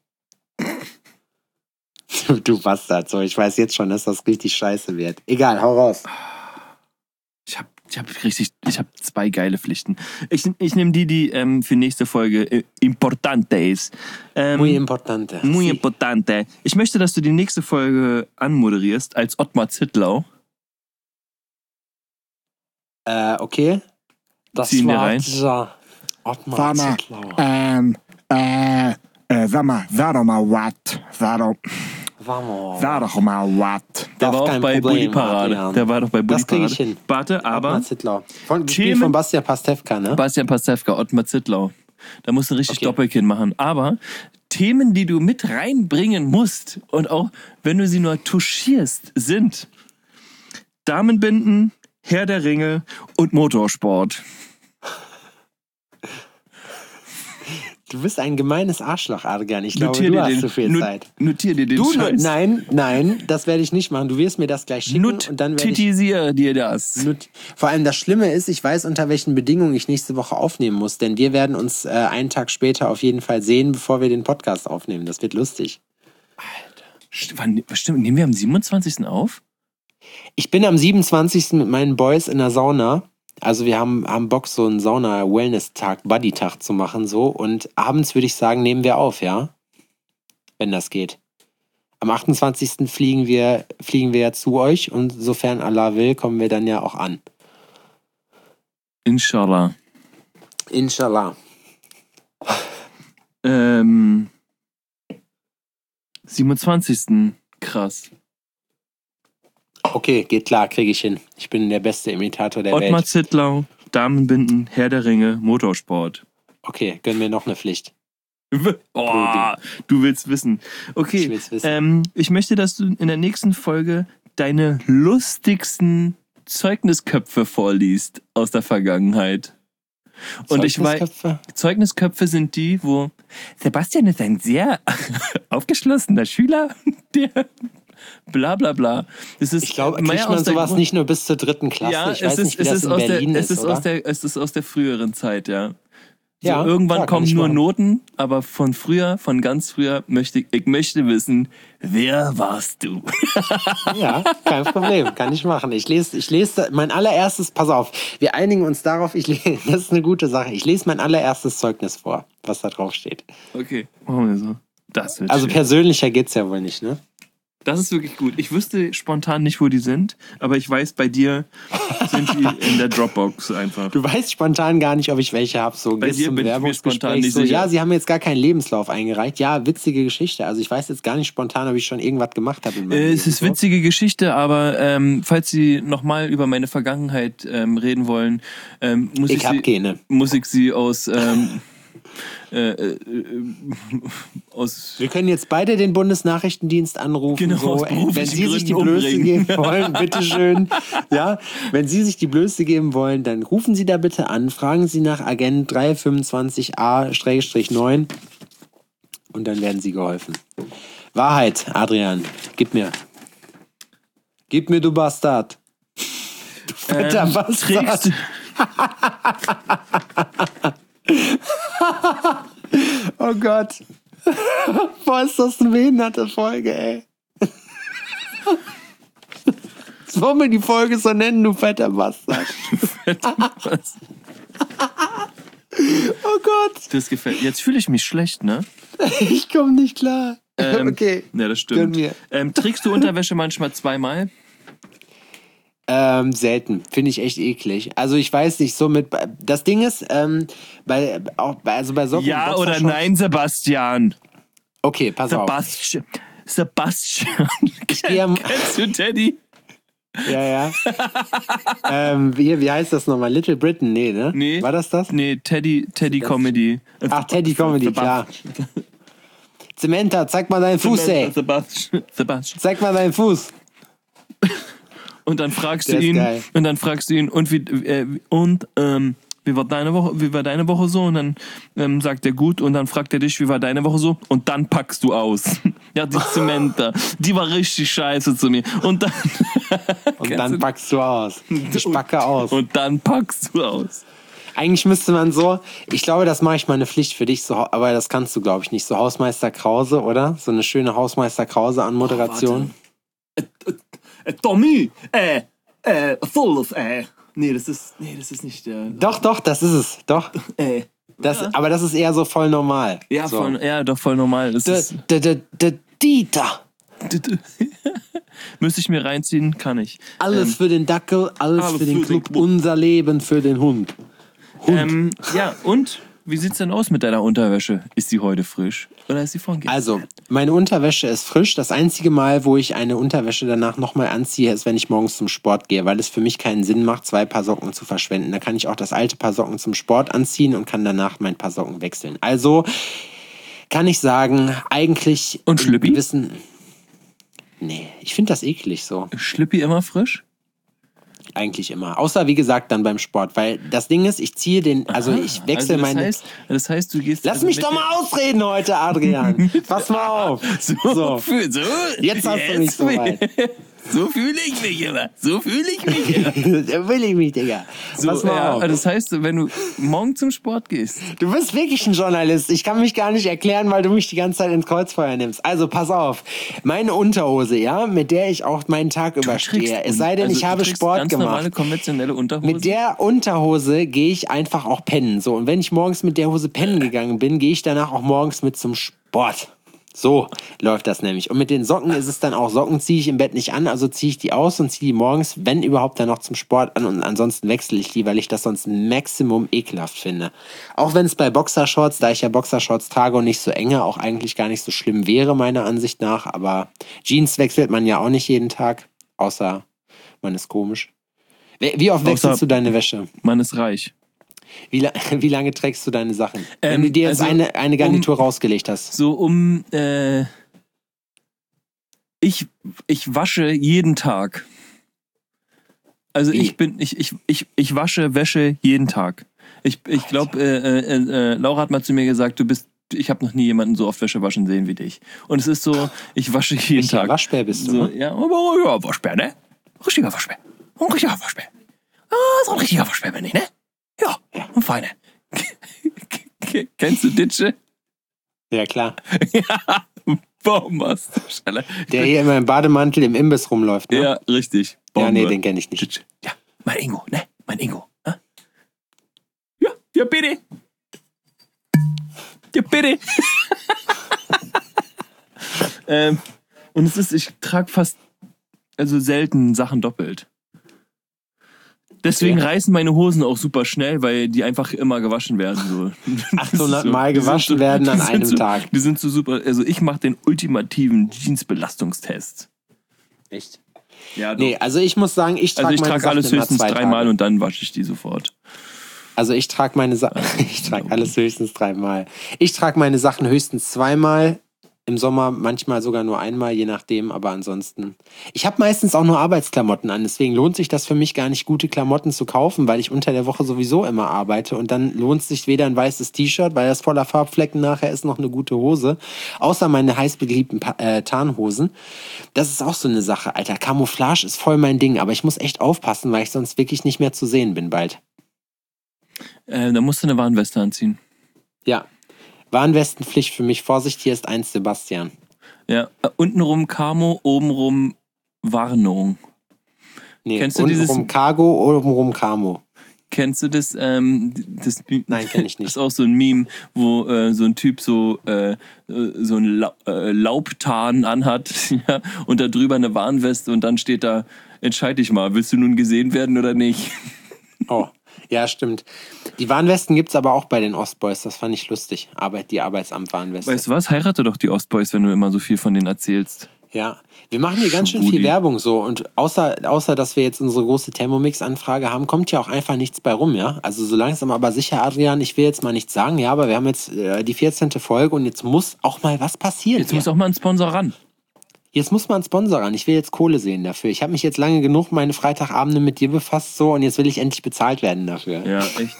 Du Bastard, so, ich weiß jetzt schon, dass das richtig scheiße wird. Egal, hau raus. Ich hab 2 geile Pflichten. Ich nehme die für nächste Folge importante ist. Muy importante. Muy Sí. importante. Ich möchte, dass du die nächste Folge anmoderierst als Ottmar Zittlau. Okay. Das Ziehen wir war rein. dieser Ottmar Sag mal, Zittlau. sag doch mal was. Vamos. Sag doch mal was. Der Auf war auch kein bei Problem, Bully Parade. Adrian. Der war doch bei Bully Das krieg Parade. ich hin. Warte, aber Ottmar Zittlau. Gespielt Themen- von Bastian Pastewka, ne? Bastian Pastewka, Ottmar Zittlau. Da musst du richtig Okay. Doppelkinn machen. Aber Themen, die du mit reinbringen musst und auch wenn du sie nur touchierst, sind Damenbinden, Herr der Ringe und Motorsport. Du bist ein gemeines Arschloch, Adrian. Ich glaube, Notier du dir hast den- zu viel Zeit. Notier dir den Du, Scheiß. nein, das werde ich nicht machen. Du wirst mir das gleich schicken und dann werde ich... Notisier dir das. Vor allem das Schlimme ist, ich weiß, unter welchen Bedingungen ich nächste Woche aufnehmen muss, denn wir werden uns einen Tag später auf jeden Fall sehen, bevor wir den Podcast aufnehmen. Das wird lustig. Stimmt, nehmen wir am 27. auf? Ich bin am 27. mit meinen Boys in der Sauna. Also wir haben Bock, so einen Sauna-Wellness-Tag, Buddy-Tag zu machen so. Und abends würde ich sagen, nehmen wir auf, ja? Wenn das geht. Am 28. fliegen wir ja zu euch und sofern Allah will, kommen wir dann ja auch an. Inshallah. Inshallah. 27. Krass. Okay, geht klar, kriege ich hin. Ich bin der beste Imitator der Ottmar Welt. Zittlau, Damenbinden, Herr der Ringe, Motorsport. Okay, gönn mir noch eine Pflicht. Oh, du willst wissen. Okay, Ich will's wissen. ich möchte, dass du in der nächsten Folge deine lustigsten Zeugnisköpfe vorliest aus der Vergangenheit. Und ich weiß, Zeugnisköpfe? Zeugnisköpfe sind die, wo Sebastian ist ein sehr aufgeschlossener Schüler, der bla bla bla. Das ist Ich glaube, mehr kriegt man aus der sowas Grund- nicht nur bis zur 3. Klasse. Ja, Ich weiß nicht, wie das in aus Berlin es ist, ist aus oder? es ist aus der früheren Zeit, ja. So, Ja, irgendwann klar, kann kommen ich nur machen. Noten, aber von früher, von ganz früher möchte ich möchte wissen, wer warst du? Ja, kein Problem, kann ich machen. Ich lese mein allererstes, pass auf, wir einigen uns darauf, das ist eine gute Sache. Ich lese mein allererstes Zeugnis vor, was da drauf steht. Okay, machen wir so. Das wird Also schön. persönlicher geht's ja wohl nicht, ne? Das ist wirklich gut. Ich wüsste spontan nicht, wo die sind, aber ich weiß, bei dir sind die in der Dropbox einfach. Du weißt spontan gar nicht, ob ich welche habe. So, Bei dir bin ich mir spontan nicht so, sicher. ja, sie haben jetzt gar keinen Lebenslauf eingereicht. Ja, witzige Geschichte. Also ich weiß jetzt gar nicht spontan, ob ich schon irgendwas gemacht habe in meinem Leben. Es ist witzige Geschichte, aber falls Sie nochmal über meine Vergangenheit reden wollen, muss ich Sie aus Wir können jetzt beide den Bundesnachrichtendienst anrufen. Genau, so, aus beruflichen wenn Sie sich die Gründen Blöße umbringen. geben wollen, bitteschön. Ja, wenn Sie sich die Blöße geben wollen, dann rufen Sie da bitte an, fragen Sie nach Agent 325a-9 und dann werden Sie geholfen. Wahrheit, Adrian, gib mir. Gib mir, du Bastard. Du fetter Bastard. Oh Gott. Boah, ist das eine behinderte Folge, ey. Jetzt wollen wir die Folge so nennen, du fetter Bastard. Oh Gott. Das gefällt. Jetzt fühle ich mich schlecht, ne? Ich komme nicht klar. Okay. Ja, das stimmt. Gönn mir. Trägst du Unterwäsche manchmal zweimal? Selten. Finde ich echt eklig. Also ich weiß nicht, so mit. Das Ding ist, bei Socken. Ja oder nein, Sebastian? Okay, pass auf. Sebastian. Kennst du Teddy? Ja. Wie heißt das nochmal? Little Britain? Nee, ne? Nee. War das? Nee, Teddy Comedy. Ach, Teddy Comedy, klar. Zementa, zeig mal deinen Fuß, ey. Sebastian. Zeig mal deinen Fuß. Und dann fragst du Der ist ihn, geil. und wie war deine Woche so? Und dann sagt er gut und dann fragt er dich, wie war deine Woche so? Und dann packst du aus. Ja, die Zementa, die war richtig scheiße zu mir. Und dann Packst du aus. Ich packe aus. Und dann packst du aus. Eigentlich müsste man so, ich glaube, das mache ich mal eine Pflicht für dich, so, aber das kannst du, glaube ich, nicht. So Hausmeister Krause, oder? So eine schöne Hausmeister Krause an Moderation. Tommy, Fulf, Nee, das ist nicht der. Doch, das ist es. Doch. Aber das ist eher so voll normal. Ja, so. doch voll normal. Das ist Dieter. Müsste ich mir reinziehen, kann ich. Alles für den Dackel, alles für den Club, unser Leben für den Hund. Ja, und wie sieht's denn aus mit deiner Unterwäsche? Ist sie heute frisch oder ist sie von gestern? Also, meine Unterwäsche ist frisch. Das einzige Mal, wo ich eine Unterwäsche danach nochmal anziehe, ist, wenn ich morgens zum Sport gehe, weil es für mich keinen Sinn macht, 2 Paar Socken zu verschwenden. Da kann ich auch das alte Paar Socken zum Sport anziehen und kann danach mein Paar Socken wechseln. Also kann ich sagen, eigentlich... Und Schlüppi? Nee, ich finde das eklig so. Schlüppi immer frisch? Eigentlich immer. Außer, wie gesagt, dann beim Sport. Weil das Ding ist, ich ziehe den, ich wechsle meine... Das heißt, du gehst... Lass mich doch mal ausreden heute, Adrian. Pass mal auf. So. Jetzt hast du mich so weit. So fühle ich mich immer. Da will ich mich, Digga. So, Pass mal auf. Das heißt, wenn du morgen zum Sport gehst... Du bist wirklich ein Journalist. Ich kann mich gar nicht erklären, weil du mich die ganze Zeit ins Kreuzfeuer nimmst. Also, pass auf. Meine Unterhose, ja, mit der ich auch meinen Tag überstehe. Es sei denn, ich habe Sport ganz gemacht. Normale, konventionelle Unterhose? Mit der Unterhose gehe ich einfach auch pennen. So, und wenn ich morgens mit der Hose pennen gegangen bin, gehe ich danach auch morgens mit zum Sport. So läuft das nämlich. Und mit den Socken ist es dann auch, Socken ziehe ich im Bett nicht an, also ziehe ich die aus und ziehe die morgens, wenn überhaupt, dann noch zum Sport an und ansonsten wechsle ich die, weil ich das sonst Maximum ekelhaft finde. Auch wenn es bei Boxershorts, da ich ja Boxershorts trage und nicht so enge, auch eigentlich gar nicht so schlimm wäre, meiner Ansicht nach, aber Jeans wechselt man ja auch nicht jeden Tag, außer man ist komisch. Wie oft wechselst du deine Wäsche? Man ist reich. Wie lange trägst du deine Sachen? Wenn du dir jetzt eine Garnitur rausgelegt hast. So ich wasche jeden Tag. Also ich wasche Wäsche jeden Tag. Ich glaube, Laura hat mal zu mir gesagt, ich habe noch nie jemanden so oft Wäsche waschen sehen wie dich. Und es ist so, ich wasche jeden Tag. Waschbär bist du, so, ne? Ja, aber ja, Waschbär, ne? Richtiger Waschbär. Ein richtiger Waschbär. So ein richtiger Waschbär bin ich, ne? Ja, ein feiner. Kennst du Ditsche? Ja, klar. Ja, bombastisch. Der hier immer im Bademantel im Imbiss rumläuft, ne? Ja, richtig. Ja, nee, den kenne ich nicht. Ditsche. Ja, mein Ingo, ne? Mein Ingo. Ja, bitte. Ja, bitte. Und ich trage selten Sachen doppelt. Deswegen reißen meine Hosen auch super schnell, weil die einfach immer gewaschen werden. So. 800 Mal gewaschen werden an einem Tag. Die sind so super. Also ich mache den ultimativen Jeans-Belastungstest. Echt? Ja, doch. Nee, also ich muss sagen, ich trage meine trage Sachen alles immer höchstens 2 dreimal Tage. und dann wasche ich die sofort. Also ich trage meine Sachen, ich trage alles höchstens 3-mal. Ich trage meine Sachen höchstens 2-mal. Im Sommer manchmal sogar nur 1-mal, je nachdem, aber ansonsten. Ich habe meistens auch nur Arbeitsklamotten an, deswegen lohnt sich das für mich gar nicht, gute Klamotten zu kaufen, weil ich unter der Woche sowieso immer arbeite und dann lohnt sich weder ein weißes T-Shirt, weil das voller Farbflecken nachher ist, noch eine gute Hose, außer meine heiß beliebten Tarnhosen. Das ist auch so eine Sache, Alter. Camouflage ist voll mein Ding, aber ich muss echt aufpassen, weil ich sonst wirklich nicht mehr zu sehen bin bald. Da musst du eine Warnweste anziehen. Ja. Warnwestenpflicht für mich. Vorsicht, hier ist eins, Sebastian. Ja, untenrum Camo, obenrum Warnung. Nee, kennst du untenrum Cargo, obenrum Camo. Kennst du das? Nein, kenn ich nicht. Das ist auch so ein Meme, wo so ein Typ so ein Laubtarn anhat ja, und da drüber eine Warnweste und dann steht da, entscheid dich mal, willst du nun gesehen werden oder nicht? Oh, ja, stimmt. Die Warnwesten gibt's aber auch bei den Ostboys, das fand ich lustig. Die Arbeitsamt-Warnweste. Weißt du was? Heirate doch die Ostboys, wenn du immer so viel von denen erzählst. Ja, wir machen hier ganz schön Schwudi. viel Werbung so und außer, dass wir jetzt unsere große Thermomix-Anfrage haben, kommt ja auch einfach nichts bei rum, ja? Also so langsam aber sicher, Adrian, ich will jetzt mal nichts sagen, ja, aber wir haben jetzt die 14. Folge und jetzt muss auch mal was passieren. Jetzt muss auch mal ein Sponsor ran. Jetzt muss mal ein Sponsor ran. Ich will jetzt Kohle sehen dafür. Ich habe mich jetzt lange genug meine Freitagabende mit dir befasst so und jetzt will ich endlich bezahlt werden dafür. Ja, echt.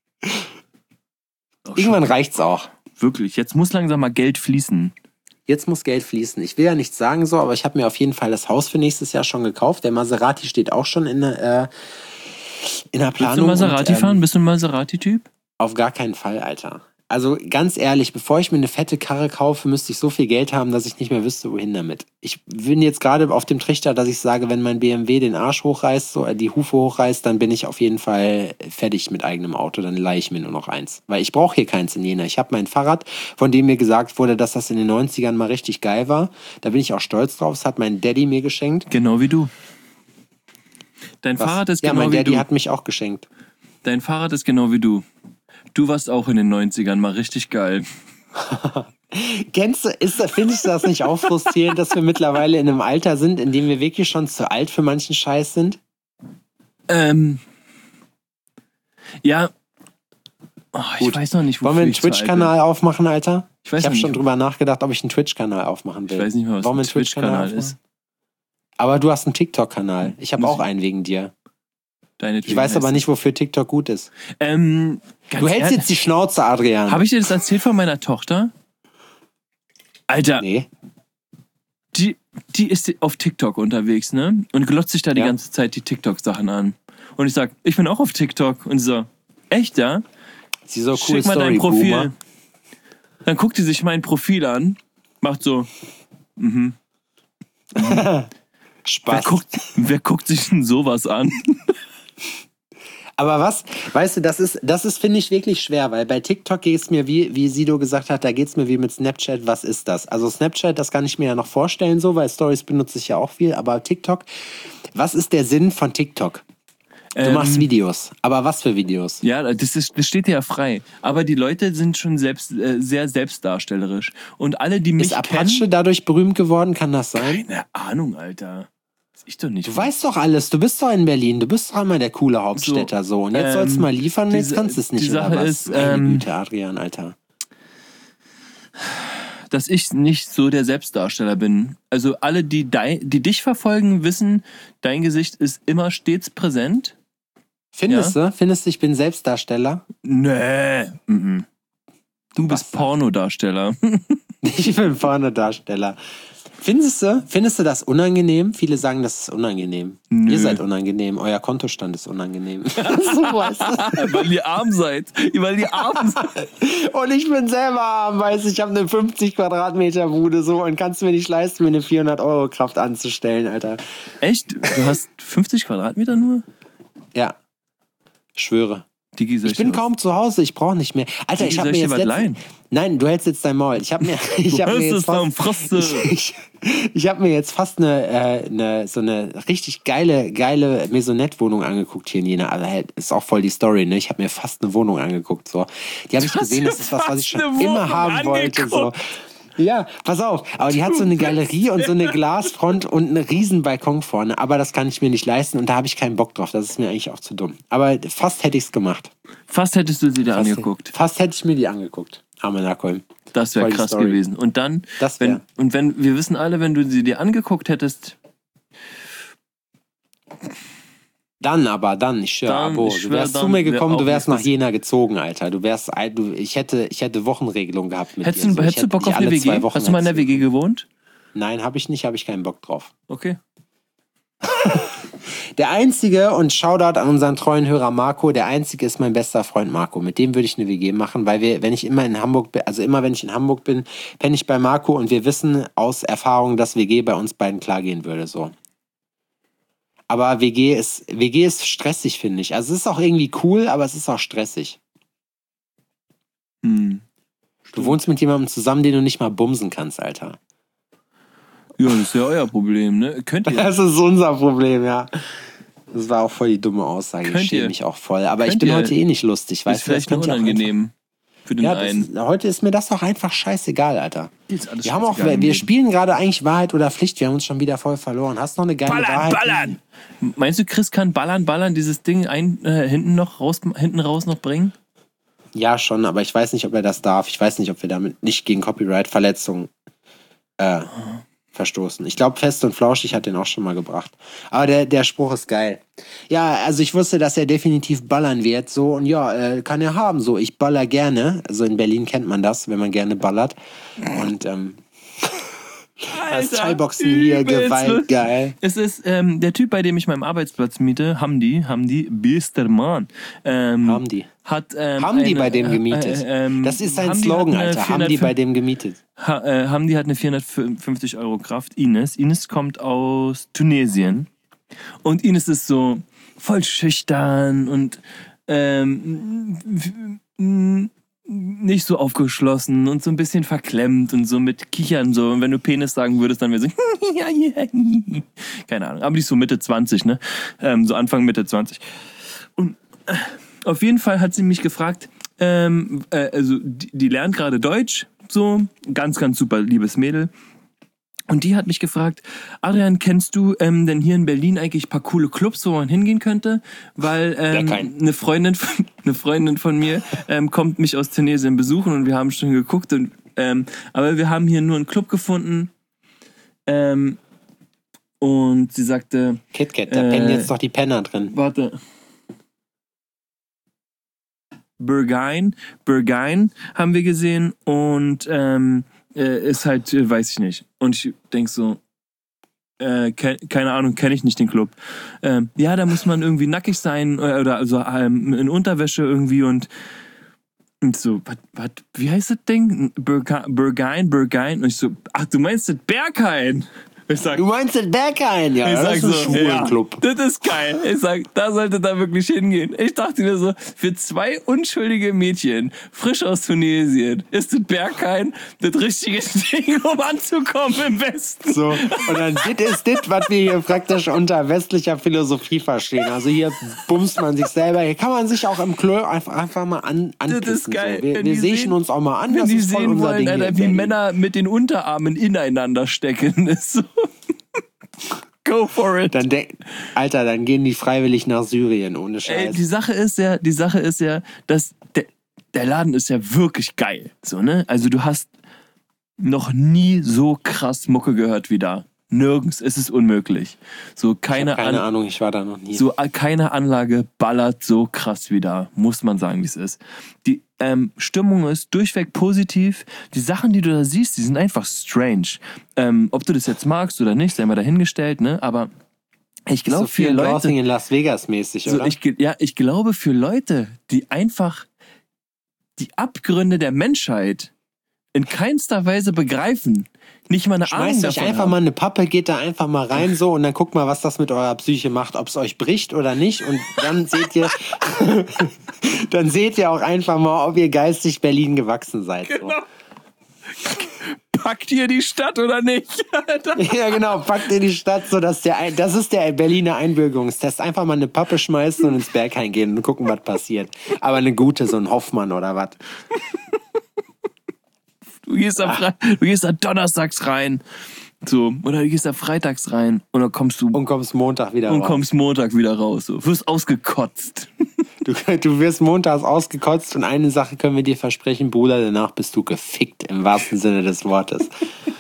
Irgendwann reicht's auch. Wirklich, jetzt muss langsam mal Geld fließen. Jetzt muss Geld fließen. Ich will ja nichts sagen so, aber ich habe mir auf jeden Fall das Haus für nächstes Jahr schon gekauft. Der Maserati steht auch schon in der Planung. Willst du Maserati fahren? Bist du ein Maserati-Typ? Auf gar keinen Fall, Alter. Also ganz ehrlich, bevor ich mir eine fette Karre kaufe, müsste ich so viel Geld haben, dass ich nicht mehr wüsste, wohin damit. Ich bin jetzt gerade auf dem Trichter, dass ich sage, wenn mein BMW den Arsch hochreißt, so die Hufe hochreißt, dann bin ich auf jeden Fall fertig mit eigenem Auto. Dann leihe ich mir nur noch eins. Weil ich brauche hier keins in Jena. Ich habe mein Fahrrad, von dem mir gesagt wurde, dass das in den 90ern mal richtig geil war. Da bin ich auch stolz drauf. Das hat mein Daddy mir geschenkt. Genau wie du. Dein Fahrrad ist genau wie du. Ja, mein Daddy hat mich auch geschenkt. Dein Fahrrad ist genau wie du. Du warst auch in den 90ern mal richtig geil. Findest du das nicht auch frustrierend, dass wir mittlerweile in einem Alter sind, in dem wir wirklich schon zu alt für manchen Scheiß sind? Ja. Oh, ich weiß noch nicht, wofür Wollen wir einen ich zu alt Twitch-Kanal aufmachen, Alter? Ich weiß habe noch schon nicht, drüber nachgedacht, ob ich einen Twitch-Kanal aufmachen will. Ich weiß nicht mal, was ein Twitch-Kanal ist. Aber du hast einen TikTok-Kanal. Ich habe auch einen wegen dir. Ich weiß aber nicht, wofür TikTok gut ist. Du hältst jetzt die Schnauze, Adrian. Habe ich dir das erzählt von meiner Tochter? Alter, Nee. die ist auf TikTok unterwegs, ne? Und glotzt sich da die ganze Zeit die TikTok-Sachen an. Und ich sag, ich bin auch auf TikTok. Und sie so, echt, ja? Sie so, cool, Schick mal dein Profil. Boomer. Dann guckt die sich mein Profil an, macht so, Spaß. Wer guckt sich denn sowas an? Aber was, weißt du, das ist finde ich, wirklich schwer, weil bei TikTok geht es mir, wie Sido gesagt hat, da geht es mir wie mit Snapchat, was ist das? Also Snapchat, das kann ich mir ja noch vorstellen so, weil Stories benutze ich ja auch viel, aber TikTok, was ist der Sinn von TikTok? Du machst Videos, aber was für Videos? Ja, das steht dir ja frei. Aber die Leute sind schon sehr selbstdarstellerisch. Und alle, die mich Ist Apache dadurch berühmt geworden, kann das sein? Keine Ahnung, Alter. Ich doch nicht. Du weißt doch alles, du bist doch in Berlin, du bist doch immer der coole Hauptstädter so. Und jetzt sollst du mal liefern und jetzt kannst du es nicht, die Sache oder was? ist, Meine Güte, Adrian, Alter. Dass ich nicht so der Selbstdarsteller bin. Also alle, die dich verfolgen, wissen, dein Gesicht ist immer stets präsent. Findest du? Findest du, ich bin Selbstdarsteller? Nee. Du bist Pornodarsteller. Ich bin Pornodarsteller. Findest du das unangenehm? Viele sagen, das ist unangenehm. Nö. Ihr seid unangenehm, euer Kontostand ist unangenehm. So, weißt du? Weil ihr arm seid. Und ich bin selber arm, weißt du, ich habe eine 50 Quadratmeter Bude so und kannst mir nicht leisten, mir eine 400-Euro-Kraft anzustellen, Alter. Echt? Du hast 50 Quadratmeter nur? Ja. Schwöre. Digi, soll Ich bin kaum zu Hause, ich brauche nicht mehr. Alter, Digi, ich habe soll mir ich jetzt dir was leihen? Nein, du hältst jetzt dein Maul. Ich habe mir jetzt fast so eine richtig geile Maisonette-Wohnung angeguckt hier in Jena. Also halt, ist auch voll die Story, ne? Ich habe mir fast eine Wohnung angeguckt, so. Die habe ich gesehen, das ist was ich schon immer haben wollte, so. Ja, pass auf. Aber die hat so eine Galerie und so eine Glasfront und einen riesen Balkon vorne. Aber das kann ich mir nicht leisten und da habe ich keinen Bock drauf. Das ist mir eigentlich auch zu dumm. Aber fast hätte ich es gemacht. Fast hättest du sie dir angeguckt. Fast hätte ich mir die angeguckt. Amenakolm. Das wäre krass gewesen. Und dann, wir wissen alle, wenn du sie dir angeguckt hättest. Ich schwöre, du wärst zu mir gekommen, du wärst nach Jena gezogen, Alter. Ich hätte Wochenregelung gehabt mit dir. Hättest du Bock auf eine WG? Hast du mal in der WG gewohnt? Nein, habe ich nicht, habe ich keinen Bock drauf. Okay. Der Einzige, und Shoutout an unseren treuen Hörer Marco, der Einzige ist mein bester Freund Marco. Mit dem würde ich eine WG machen, weil wenn ich in Hamburg bin, penne ich bei Marco und wir wissen aus Erfahrung, dass WG bei uns beiden klar gehen würde, so. Aber WG ist stressig, finde ich. Also es ist auch irgendwie cool, aber es ist auch stressig. Du wohnst mit jemandem zusammen, den du nicht mal bumsen kannst, Alter. Ja, das ist ja euer Problem, ne? Könnt ihr? Das ist unser Problem, ja. Das war auch voll die dumme Aussage. Ich schäme mich auch voll. Aber ich bin heute eh nicht lustig. Weißt du, das vielleicht unangenehm für den einen. Heute ist mir das auch einfach scheißegal, Alter. Wir spielen gerade eigentlich Wahrheit oder Pflicht. Wir haben uns schon wieder voll verloren. Hast du noch eine geile Wahrheit? Ballern! Meinst du, Chris kann ballern, dieses Ding hinten raus noch bringen? Ja, schon, aber ich weiß nicht, ob er das darf. Ich weiß nicht, ob wir damit nicht gegen Copyright-Verletzungen verstoßen. Ich glaube, Fest und Flauschig hat den auch schon mal gebracht. Aber der Spruch ist geil. Ja, also ich wusste, dass er definitiv ballern wird. So, und ja, kann er haben. So, ich baller gerne. Also in Berlin kennt man das, wenn man gerne ballert. Und das Thai-Boxen hier, Gewalt, geil. Es ist der Typ, bei dem ich meinen Arbeitsplatz miete, Hamdi, bester Mann. Hamdi. Hamdi bei dem gemietet. Das ist sein Slogan, Alter. Hamdi bei dem gemietet. Hamdi hat eine 450 € Kraft. Ines kommt aus Tunesien. Und Ines ist so voll schüchtern und nicht so aufgeschlossen und so ein bisschen verklemmt und so mit Kichern so. Und wenn du Penis sagen würdest, dann wäre so keine Ahnung. Aber die ist so Mitte 20, ne? So Anfang Mitte 20. Und auf jeden Fall hat sie mich gefragt, also die lernt gerade Deutsch, so, ganz, ganz super liebes Mädel. Und die hat mich gefragt, Adrian, kennst du denn hier in Berlin eigentlich ein paar coole Clubs, wo man hingehen könnte? Weil eine Freundin von mir kommt mich aus Tunesien besuchen und wir haben schon geguckt. Aber wir haben hier nur einen Club gefunden. Und sie sagte... KitKat, da pennen jetzt doch die Penner drin. Warte. Berghain haben wir gesehen und ist halt, weiß ich nicht. Und ich denk so, keine Ahnung, kenne ich nicht den Club. Ja, da muss man irgendwie nackig sein oder also in Unterwäsche irgendwie und so, wie heißt das Ding? Berghain. Und ich so, ach, du meinst das Berghain? Du meinst den Berghain, ja? Das ist ein Schwulenclub. Ja, das ist geil. Ich sag, da sollte da wirklich hingehen. Ich dachte mir so, für 2 unschuldige Mädchen, frisch aus Tunesien, ist das Berghain das richtige Ding, um anzukommen im Westen. So, und dann das ist das, was wir hier praktisch unter westlicher Philosophie verstehen. Also hier bumst man sich selber. Hier kann man sich auch im Klo einfach mal anpissen. Das ist geil. So. Wir sehen uns auch mal an. Wenn das die ist voll sehen unser wollen, Ding Alter, wie Männer mit den Unterarmen ineinander stecken, ist so... Go for it. Dann gehen die freiwillig nach Syrien, ohne Scheiß. Ey, die Sache ist ja, dass der Laden ist ja wirklich geil. So, ne? Also du hast noch nie so krass Mucke gehört wie da. Nirgends, es ist unmöglich. So keine Ahnung, ich war da noch nie. So keine Anlage ballert so krass wie da, muss man sagen, wie es ist. Die Stimmung ist durchweg positiv. Die Sachen, die du da siehst, die sind einfach strange. Ob du das jetzt magst oder nicht, sei mal dahingestellt, ne? Aber ich glaube, so viel Leute in Las Vegas mäßig, oder? Ich glaube, für Leute, die einfach die Abgründe der Menschheit in keinster Weise begreifen, Nicht mal eine Ahnung Schmeißt euch davon einfach haben. mal eine Pappe, geht da einfach mal rein so und dann guckt mal, was das mit eurer Psyche macht, ob es euch bricht oder nicht. Und dann seht ihr, dann seht ihr auch einfach mal, ob ihr geistig Berlin gewachsen seid. So. Packt ihr die Stadt oder nicht? Alter. Ja, genau, packt in die Stadt, so dass das ist der Berliner Einbürgerungstest. Einfach mal eine Pappe schmeißen und ins Berghain gehen und gucken, was passiert. Aber eine gute, so ein Hoffmann oder was. Du gehst da donnerstags rein. So, oder du gehst da freitags rein und dann kommst du Und kommst Montag wieder raus. kommst Montag wieder raus. So. Wirst ausgekotzt. Du wirst montags ausgekotzt und eine Sache können wir dir versprechen, Bruder, danach bist du gefickt im wahrsten Sinne des Wortes.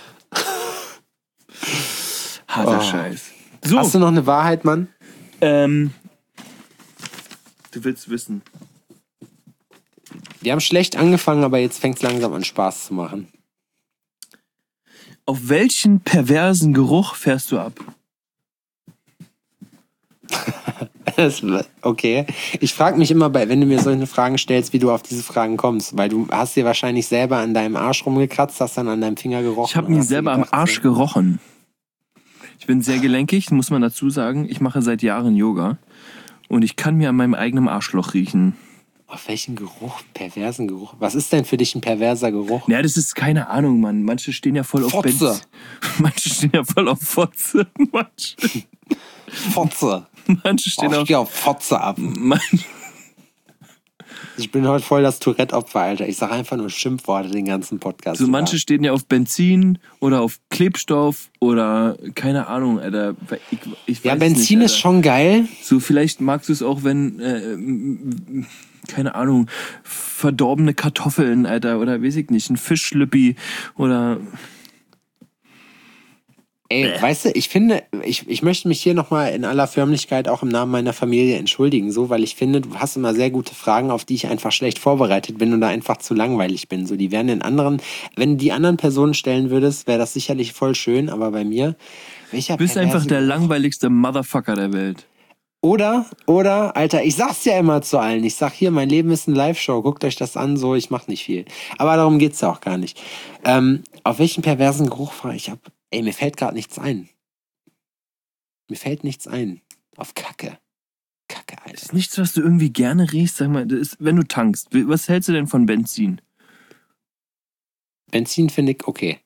Harter Scheiß. So, Hast du noch eine Wahrheit, Mann? du willst wissen. Wir haben schlecht angefangen, aber jetzt fängt es langsam an Spaß zu machen. Auf welchen perversen Geruch fährst du ab? Okay. Ich frage mich immer, wenn du mir solche Fragen stellst, wie du auf diese Fragen kommst. Weil du hast dir wahrscheinlich selber an deinem Arsch rumgekratzt, hast dann an deinem Finger gerochen. Ich habe mir hast dir selber am gedacht, Arsch so, gerochen. Ich bin sehr gelenkig, muss man dazu sagen. Ich mache seit Jahren Yoga. Und ich kann mir an meinem eigenen Arschloch riechen. Auf welchen Geruch? Perversen Geruch? Was ist denn für dich ein perverser Geruch? Ja, das ist keine Ahnung, Mann. Manche stehen ja voll auf Fotze. Benz. Manche stehen ja voll auf Fotze. Fotze. Manche stehen Ich auf... gehe auf Fotze ab. Manche, Ich bin heute voll das Tourette-Opfer, Alter. Ich sage einfach nur Schimpfworte den ganzen Podcast. so manche stehen ja auf Benzin oder auf Klebstoff oder keine Ahnung, Alter. Ich ja, weiß Benzin nicht, ist Alter. schon geil. So, vielleicht magst du es auch, wenn, keine Ahnung, verdorbene Kartoffeln, Alter, oder weiß ich nicht, ein Fischlippi oder... Ey, weißt du, ich finde, ich möchte mich hier nochmal in aller Förmlichkeit auch im Namen meiner Familie entschuldigen, so, weil ich finde, du hast immer sehr gute Fragen, auf die ich einfach schlecht vorbereitet bin und da einfach zu langweilig bin. So, die wären wenn du die anderen Personen stellen würdest, wäre das sicherlich voll schön, aber bei mir, Du bist einfach der langweiligste Motherfucker der Welt. Oder, Alter, ich sag's ja immer zu allen. Ich sag hier, mein Leben ist eine Live-Show. Guckt euch das an, so, ich mach nicht viel. Aber darum geht's ja auch gar nicht. Auf welchen perversen Geruch fahre ich ab? Ey, mir fällt gerade nichts ein. Mir fällt nichts ein. Auf Kacke. Kacke, Das Alter. ist nichts, was du irgendwie gerne riechst. Sag mal, das ist, wenn du tankst, was hältst du denn von Benzin? Benzin finde ich okay.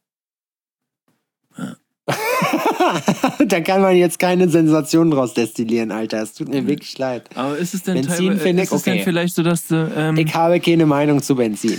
Da kann man jetzt keine Sensation draus destillieren, Alter. Es tut mir wirklich leid. Aber ist es denn, Benzin finde ich ist es denn okay. vielleicht so, dass du... Ich habe keine Meinung zu Benzin.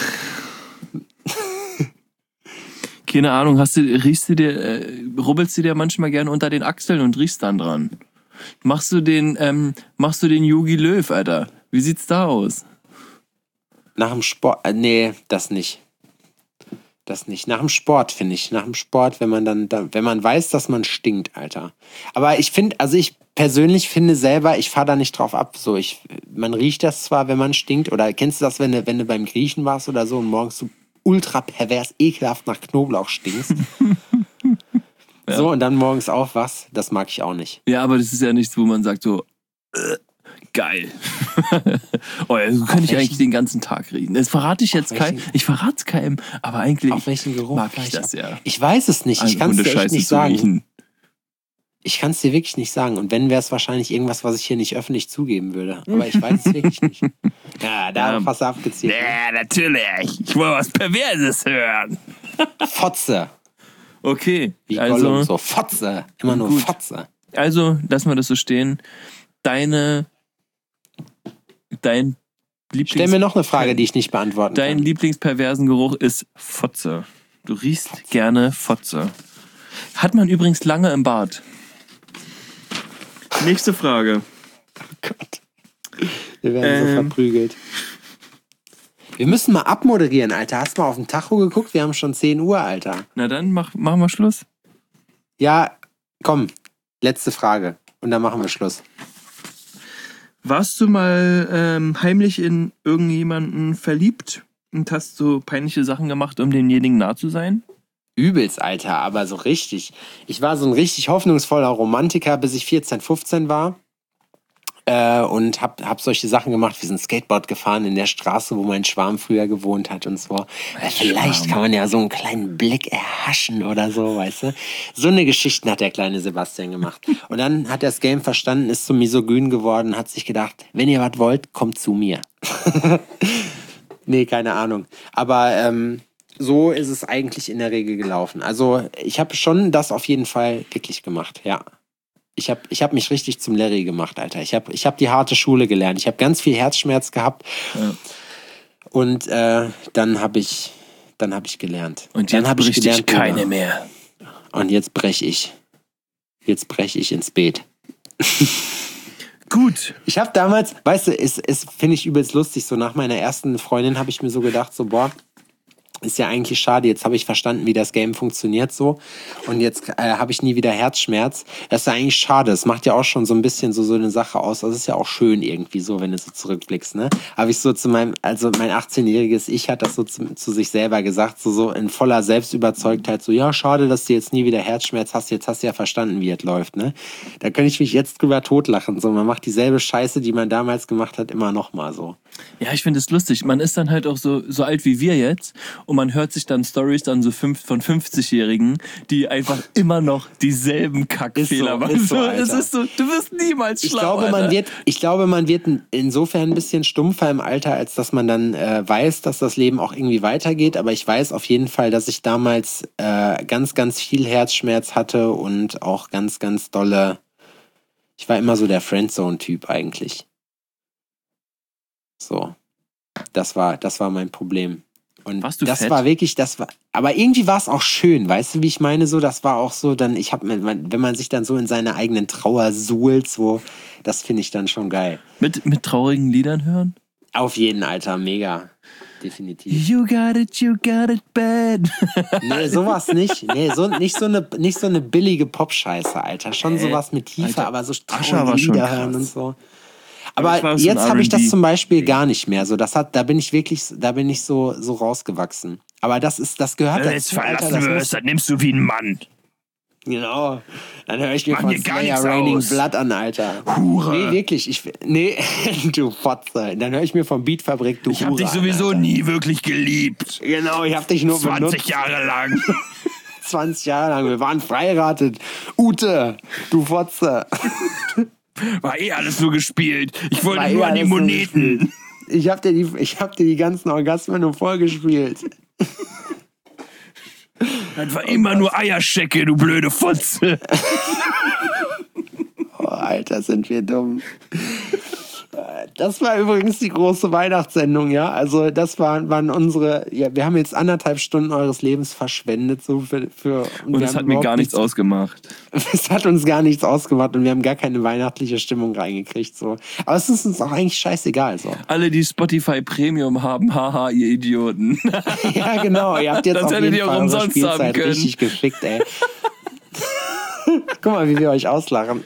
keine Ahnung, rubbelst du dir manchmal gerne unter den Achseln und riechst dann dran? Machst du den Jogi Löw, Alter? Wie sieht's da aus? Nach dem Sport, nee, das nicht. Das nicht. Nach dem Sport, finde ich. Nach dem Sport, wenn man wenn man weiß, dass man stinkt, Alter. Aber ich persönlich finde selber, ich fahre da nicht drauf ab. So, man riecht das zwar, wenn man stinkt, oder kennst du das, wenn du beim Griechen warst oder so und morgens so ultra pervers, ekelhaft nach Knoblauch stinkst? Ja. So, und dann morgens aufwachst, das mag ich auch nicht. Ja, aber das ist ja nichts, wo man sagt so, geil. Oh ja, so könnte ich eigentlich den ganzen Tag riechen. Das verrate ich jetzt keinem. Ich verrate es keinem, aber eigentlich Auf welchen Geruch mag fahr ich das ja. Ich weiß es nicht. Ich An kann es dir echt Hundescheiße nicht zu sagen. riechen. Ich kann es dir wirklich nicht sagen. Und wenn, wäre es wahrscheinlich irgendwas, was ich hier nicht öffentlich zugeben würde. Aber ich weiß es wirklich nicht. Ja, da hast du abgezielt. Ja, natürlich. Ich will was Perverses hören. Fotze. Okay, Wie also, Gollum, so Fotze. Immer nur Gut. Fotze. also lassen wir das so stehen. Dein Stell mir noch eine Frage, die ich nicht beantworten Dein kann. Lieblingsperversen Geruch ist Fotze. Du riechst gerne Fotze. Hat man übrigens lange im Bad. Nächste Frage. Oh Gott. Wir werden so verprügelt. Wir müssen mal abmoderieren, Alter. Hast du mal auf den Tacho geguckt? Wir haben schon 10 Uhr, Alter. Na dann, machen wir Schluss. Ja, komm. Letzte Frage. Und dann machen wir Schluss. Warst du mal heimlich in irgendjemanden verliebt und hast so peinliche Sachen gemacht, um demjenigen nah zu sein? Übelst, Alter, aber so richtig. Ich war so ein richtig hoffnungsvoller Romantiker, bis ich 14, 15 war. und hab solche Sachen gemacht. Wir sind Skateboard gefahren in der Straße, wo mein Schwarm früher gewohnt hat und so. Vielleicht kann man ja so einen kleinen Blick erhaschen oder so, weißt du. So eine Geschichten hat der kleine Sebastian gemacht. Und dann hat er das Game verstanden, ist so misogyn geworden, hat sich gedacht, wenn ihr was wollt, kommt zu mir. Nee, keine Ahnung. Aber so ist es eigentlich in der Regel gelaufen. Also ich habe schon das auf jeden Fall wirklich gemacht, ja. Ich hab mich richtig zum Larry gemacht, Alter. Ich hab die harte Schule gelernt. Ich habe ganz viel Herzschmerz gehabt. Ja. Und dann hab ich gelernt. Und jetzt bricht dich keine mehr. Und jetzt brech ich. Jetzt brech ich ins Beet. Gut. Ich habe damals, weißt du, es finde ich übelst lustig, so nach meiner ersten Freundin habe ich mir so gedacht, so boah, ist ja eigentlich schade, jetzt habe ich verstanden, wie das Game funktioniert so und jetzt habe ich nie wieder Herzschmerz. Das ist ja eigentlich schade, es macht ja auch schon so ein bisschen so eine Sache aus, das ist ja auch schön irgendwie so, wenn du so zurückblickst, ne? Habe ich so mein 18-jähriges Ich hat das so zu sich selber gesagt, so in voller Selbstüberzeugtheit, so ja, schade, dass du jetzt nie wieder Herzschmerz hast, jetzt hast du ja verstanden, wie es läuft, ne? Da könnte ich mich jetzt drüber totlachen, so man macht dieselbe Scheiße, die man damals gemacht hat, immer noch mal so. Ja, ich finde es lustig, man ist dann halt auch so alt wie wir jetzt und man hört sich dann Storys dann so von 50-Jährigen, die einfach immer noch dieselben Kackfehler machen. Es ist so, du wirst niemals schlau. Ich glaube, man wird insofern ein bisschen stumpfer im Alter, als dass man dann weiß, dass das Leben auch irgendwie weitergeht. Aber ich weiß auf jeden Fall, dass ich damals ganz, ganz viel Herzschmerz hatte und auch ganz, ganz dolle. Ich war immer so der Friendzone-Typ eigentlich. So. Das war mein Problem. Und warst du das fett? war wirklich, aber irgendwie war es auch schön, weißt du, wie ich meine, so, das war auch so, dann, wenn man sich dann so in seiner eigenen Trauer suhlt, so, das finde ich dann schon geil. Mit traurigen Liedern hören? Auf jeden, Alter, mega. Definitiv. You got it bad. Nee, sowas nicht. Nee, nicht so eine billige Pop-Scheiße, Alter. Schon sowas mit Tiefe, Alter, aber so traurige Lieder hören und so. Aber jetzt habe ich das zum Beispiel gar nicht mehr. So, da bin ich so rausgewachsen. Aber das gehört dazu. Jetzt verlassen wirst, dann nimmst du wie ein Mann. Genau. Dann höre ich mir von Slayer Raining Blood an, Alter. Hure. Nee, wirklich. Du Fotze. Dann höre ich mir vom Beatfabrik, du Hure. Ich hab dich sowieso Alter. Nie wirklich geliebt. Genau, ich hab dich nur 20 Jahre lang. 20 Jahre lang. Wir waren verheiratet. Ute, du Fotze. War alles nur gespielt. Ich wollte nur an die Moneten. Ich hab dir die ganzen Orgasmen nur vorgespielt. Das war immer nur Eierschecke, du blöde Fotze. Oh, Alter, sind wir dumm. Das war übrigens die große Weihnachtssendung, ja. Also das waren unsere. Ja, wir haben jetzt 1,5 Stunden eures Lebens verschwendet, so für und es hat mir gar nichts ausgemacht. Es hat uns gar nichts ausgemacht und wir haben gar keine weihnachtliche Stimmung reingekriegt, so. Aber es ist uns auch eigentlich scheißegal, so. Alle, die Spotify Premium haben, haha, ihr Idioten. Ja, genau. Ihr habt jetzt das auf jeden Fall eure Spielzeit richtig gefickt, ey. Guck mal, wie wir euch auslachen.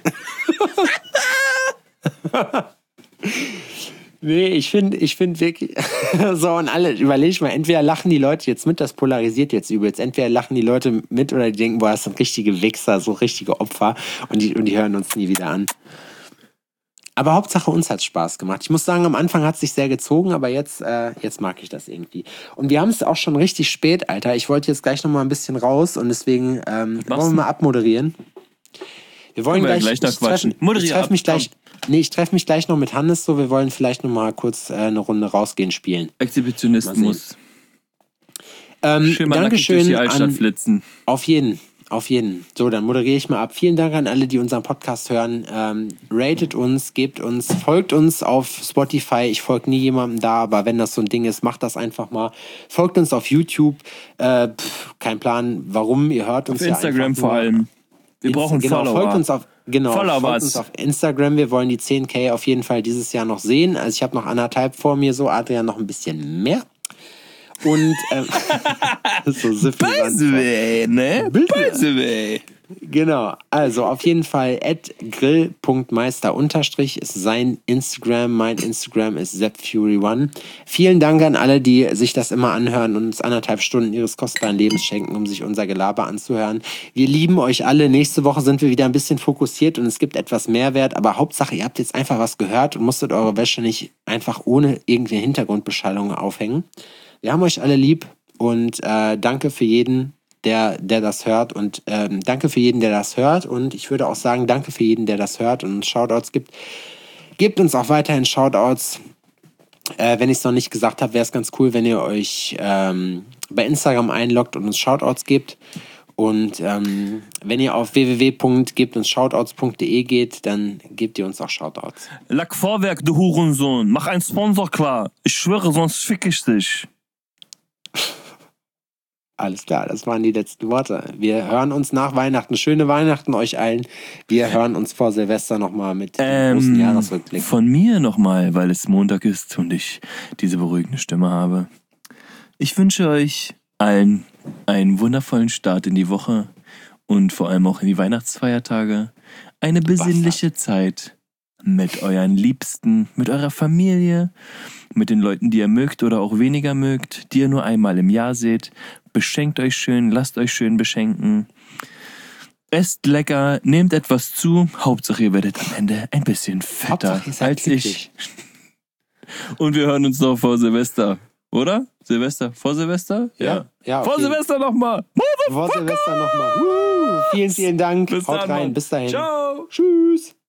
Nee, ich finde wirklich. So, und alle, überleg mal, entweder lachen die Leute jetzt mit, das polarisiert jetzt übelst. Entweder lachen die Leute mit oder die denken, boah, das sind richtige Wichser, so richtige Opfer und die hören uns nie wieder an. Aber Hauptsache, uns hat's Spaß gemacht. Ich muss sagen, am Anfang hat's sich sehr gezogen, aber jetzt mag ich das irgendwie. Und wir haben es auch schon richtig spät, Alter. Ich wollte jetzt gleich noch mal ein bisschen raus und deswegen wollen wir mal abmoderieren. Wir wollen gleich noch quatschen. Ich treffe mich gleich noch mit Hannes, so. Wir wollen vielleicht noch mal kurz eine Runde rausgehen spielen. Exhibitionismus. Dankeschön durch die Altstadt flitzen. Auf jeden. So, dann moderiere ich mal ab. Vielen Dank an alle, die unseren Podcast hören. Ratet uns, folgt uns auf Spotify. Ich folge nie jemandem da, aber wenn das so ein Ding ist, macht das einfach mal. Folgt uns auf YouTube. Kein Plan, warum. Ihr hört uns auf Instagram vor allem. Wir brauchen Follower. Folgt uns auf Instagram. Wir wollen die 10.000 auf jeden Fall dieses Jahr noch sehen. Also ich habe noch 1,5 vor mir, so Adrian noch ein bisschen mehr. Und das ist so süffig. By the way, ne? Bitte. By the way. Genau, also auf jeden Fall @grill.meister_ ist sein Instagram, mein Instagram ist ZeppFury1. Vielen Dank an alle, die sich das immer anhören und uns 1,5 Stunden ihres kostbaren Lebens schenken, um sich unser Gelaber anzuhören. Wir lieben euch alle. Nächste Woche sind wir wieder ein bisschen fokussiert und es gibt etwas Mehrwert, aber Hauptsache, ihr habt jetzt einfach was gehört und musstet eure Wäsche nicht einfach ohne irgendeine Hintergrundbeschallung aufhängen. Wir haben euch alle lieb und danke für jeden, der das hört und danke für jeden, der das hört und ich würde auch sagen, danke für jeden, der das hört und uns Shoutouts gibt. Gebt uns auch weiterhin Shoutouts. Wenn ich es noch nicht gesagt habe, wäre es ganz cool, wenn ihr euch bei Instagram einloggt und uns Shoutouts gebt. Und wenn ihr auf www.gebtunsshoutouts.de geht, dann gebt ihr uns auch Shoutouts. Lack Vorwerk, du Hurensohn. Mach einen Sponsor klar. Ich schwöre, sonst fick ich dich. Alles klar, das waren die letzten Worte. Wir hören uns nach Weihnachten. Schöne Weihnachten euch allen. Wir hören uns vor Silvester nochmal mit dem großen Jahresrückblick. Von mir nochmal, weil es Montag ist und ich diese beruhigende Stimme habe. Ich wünsche euch allen einen wundervollen Start in die Woche und vor allem auch in die Weihnachtsfeiertage. Eine besinnliche Zeit mit euren Liebsten, mit eurer Familie, mit den Leuten, die ihr mögt oder auch weniger mögt, die ihr nur einmal im Jahr seht. Beschenkt euch schön, lasst euch schön beschenken. Esst lecker, nehmt etwas zu. Hauptsache, ihr werdet am Ende ein bisschen fetter Hauptsache, ihr seid als glücklich. ich. Und wir hören uns noch vor Silvester, oder? Silvester, vor Silvester? Ja, Vor auf jeden- Silvester nochmal. Vor Silvester nochmal. Vielen, vielen Dank. Bis Haut dann, rein. Mann. Bis dahin. Ciao. Tschüss.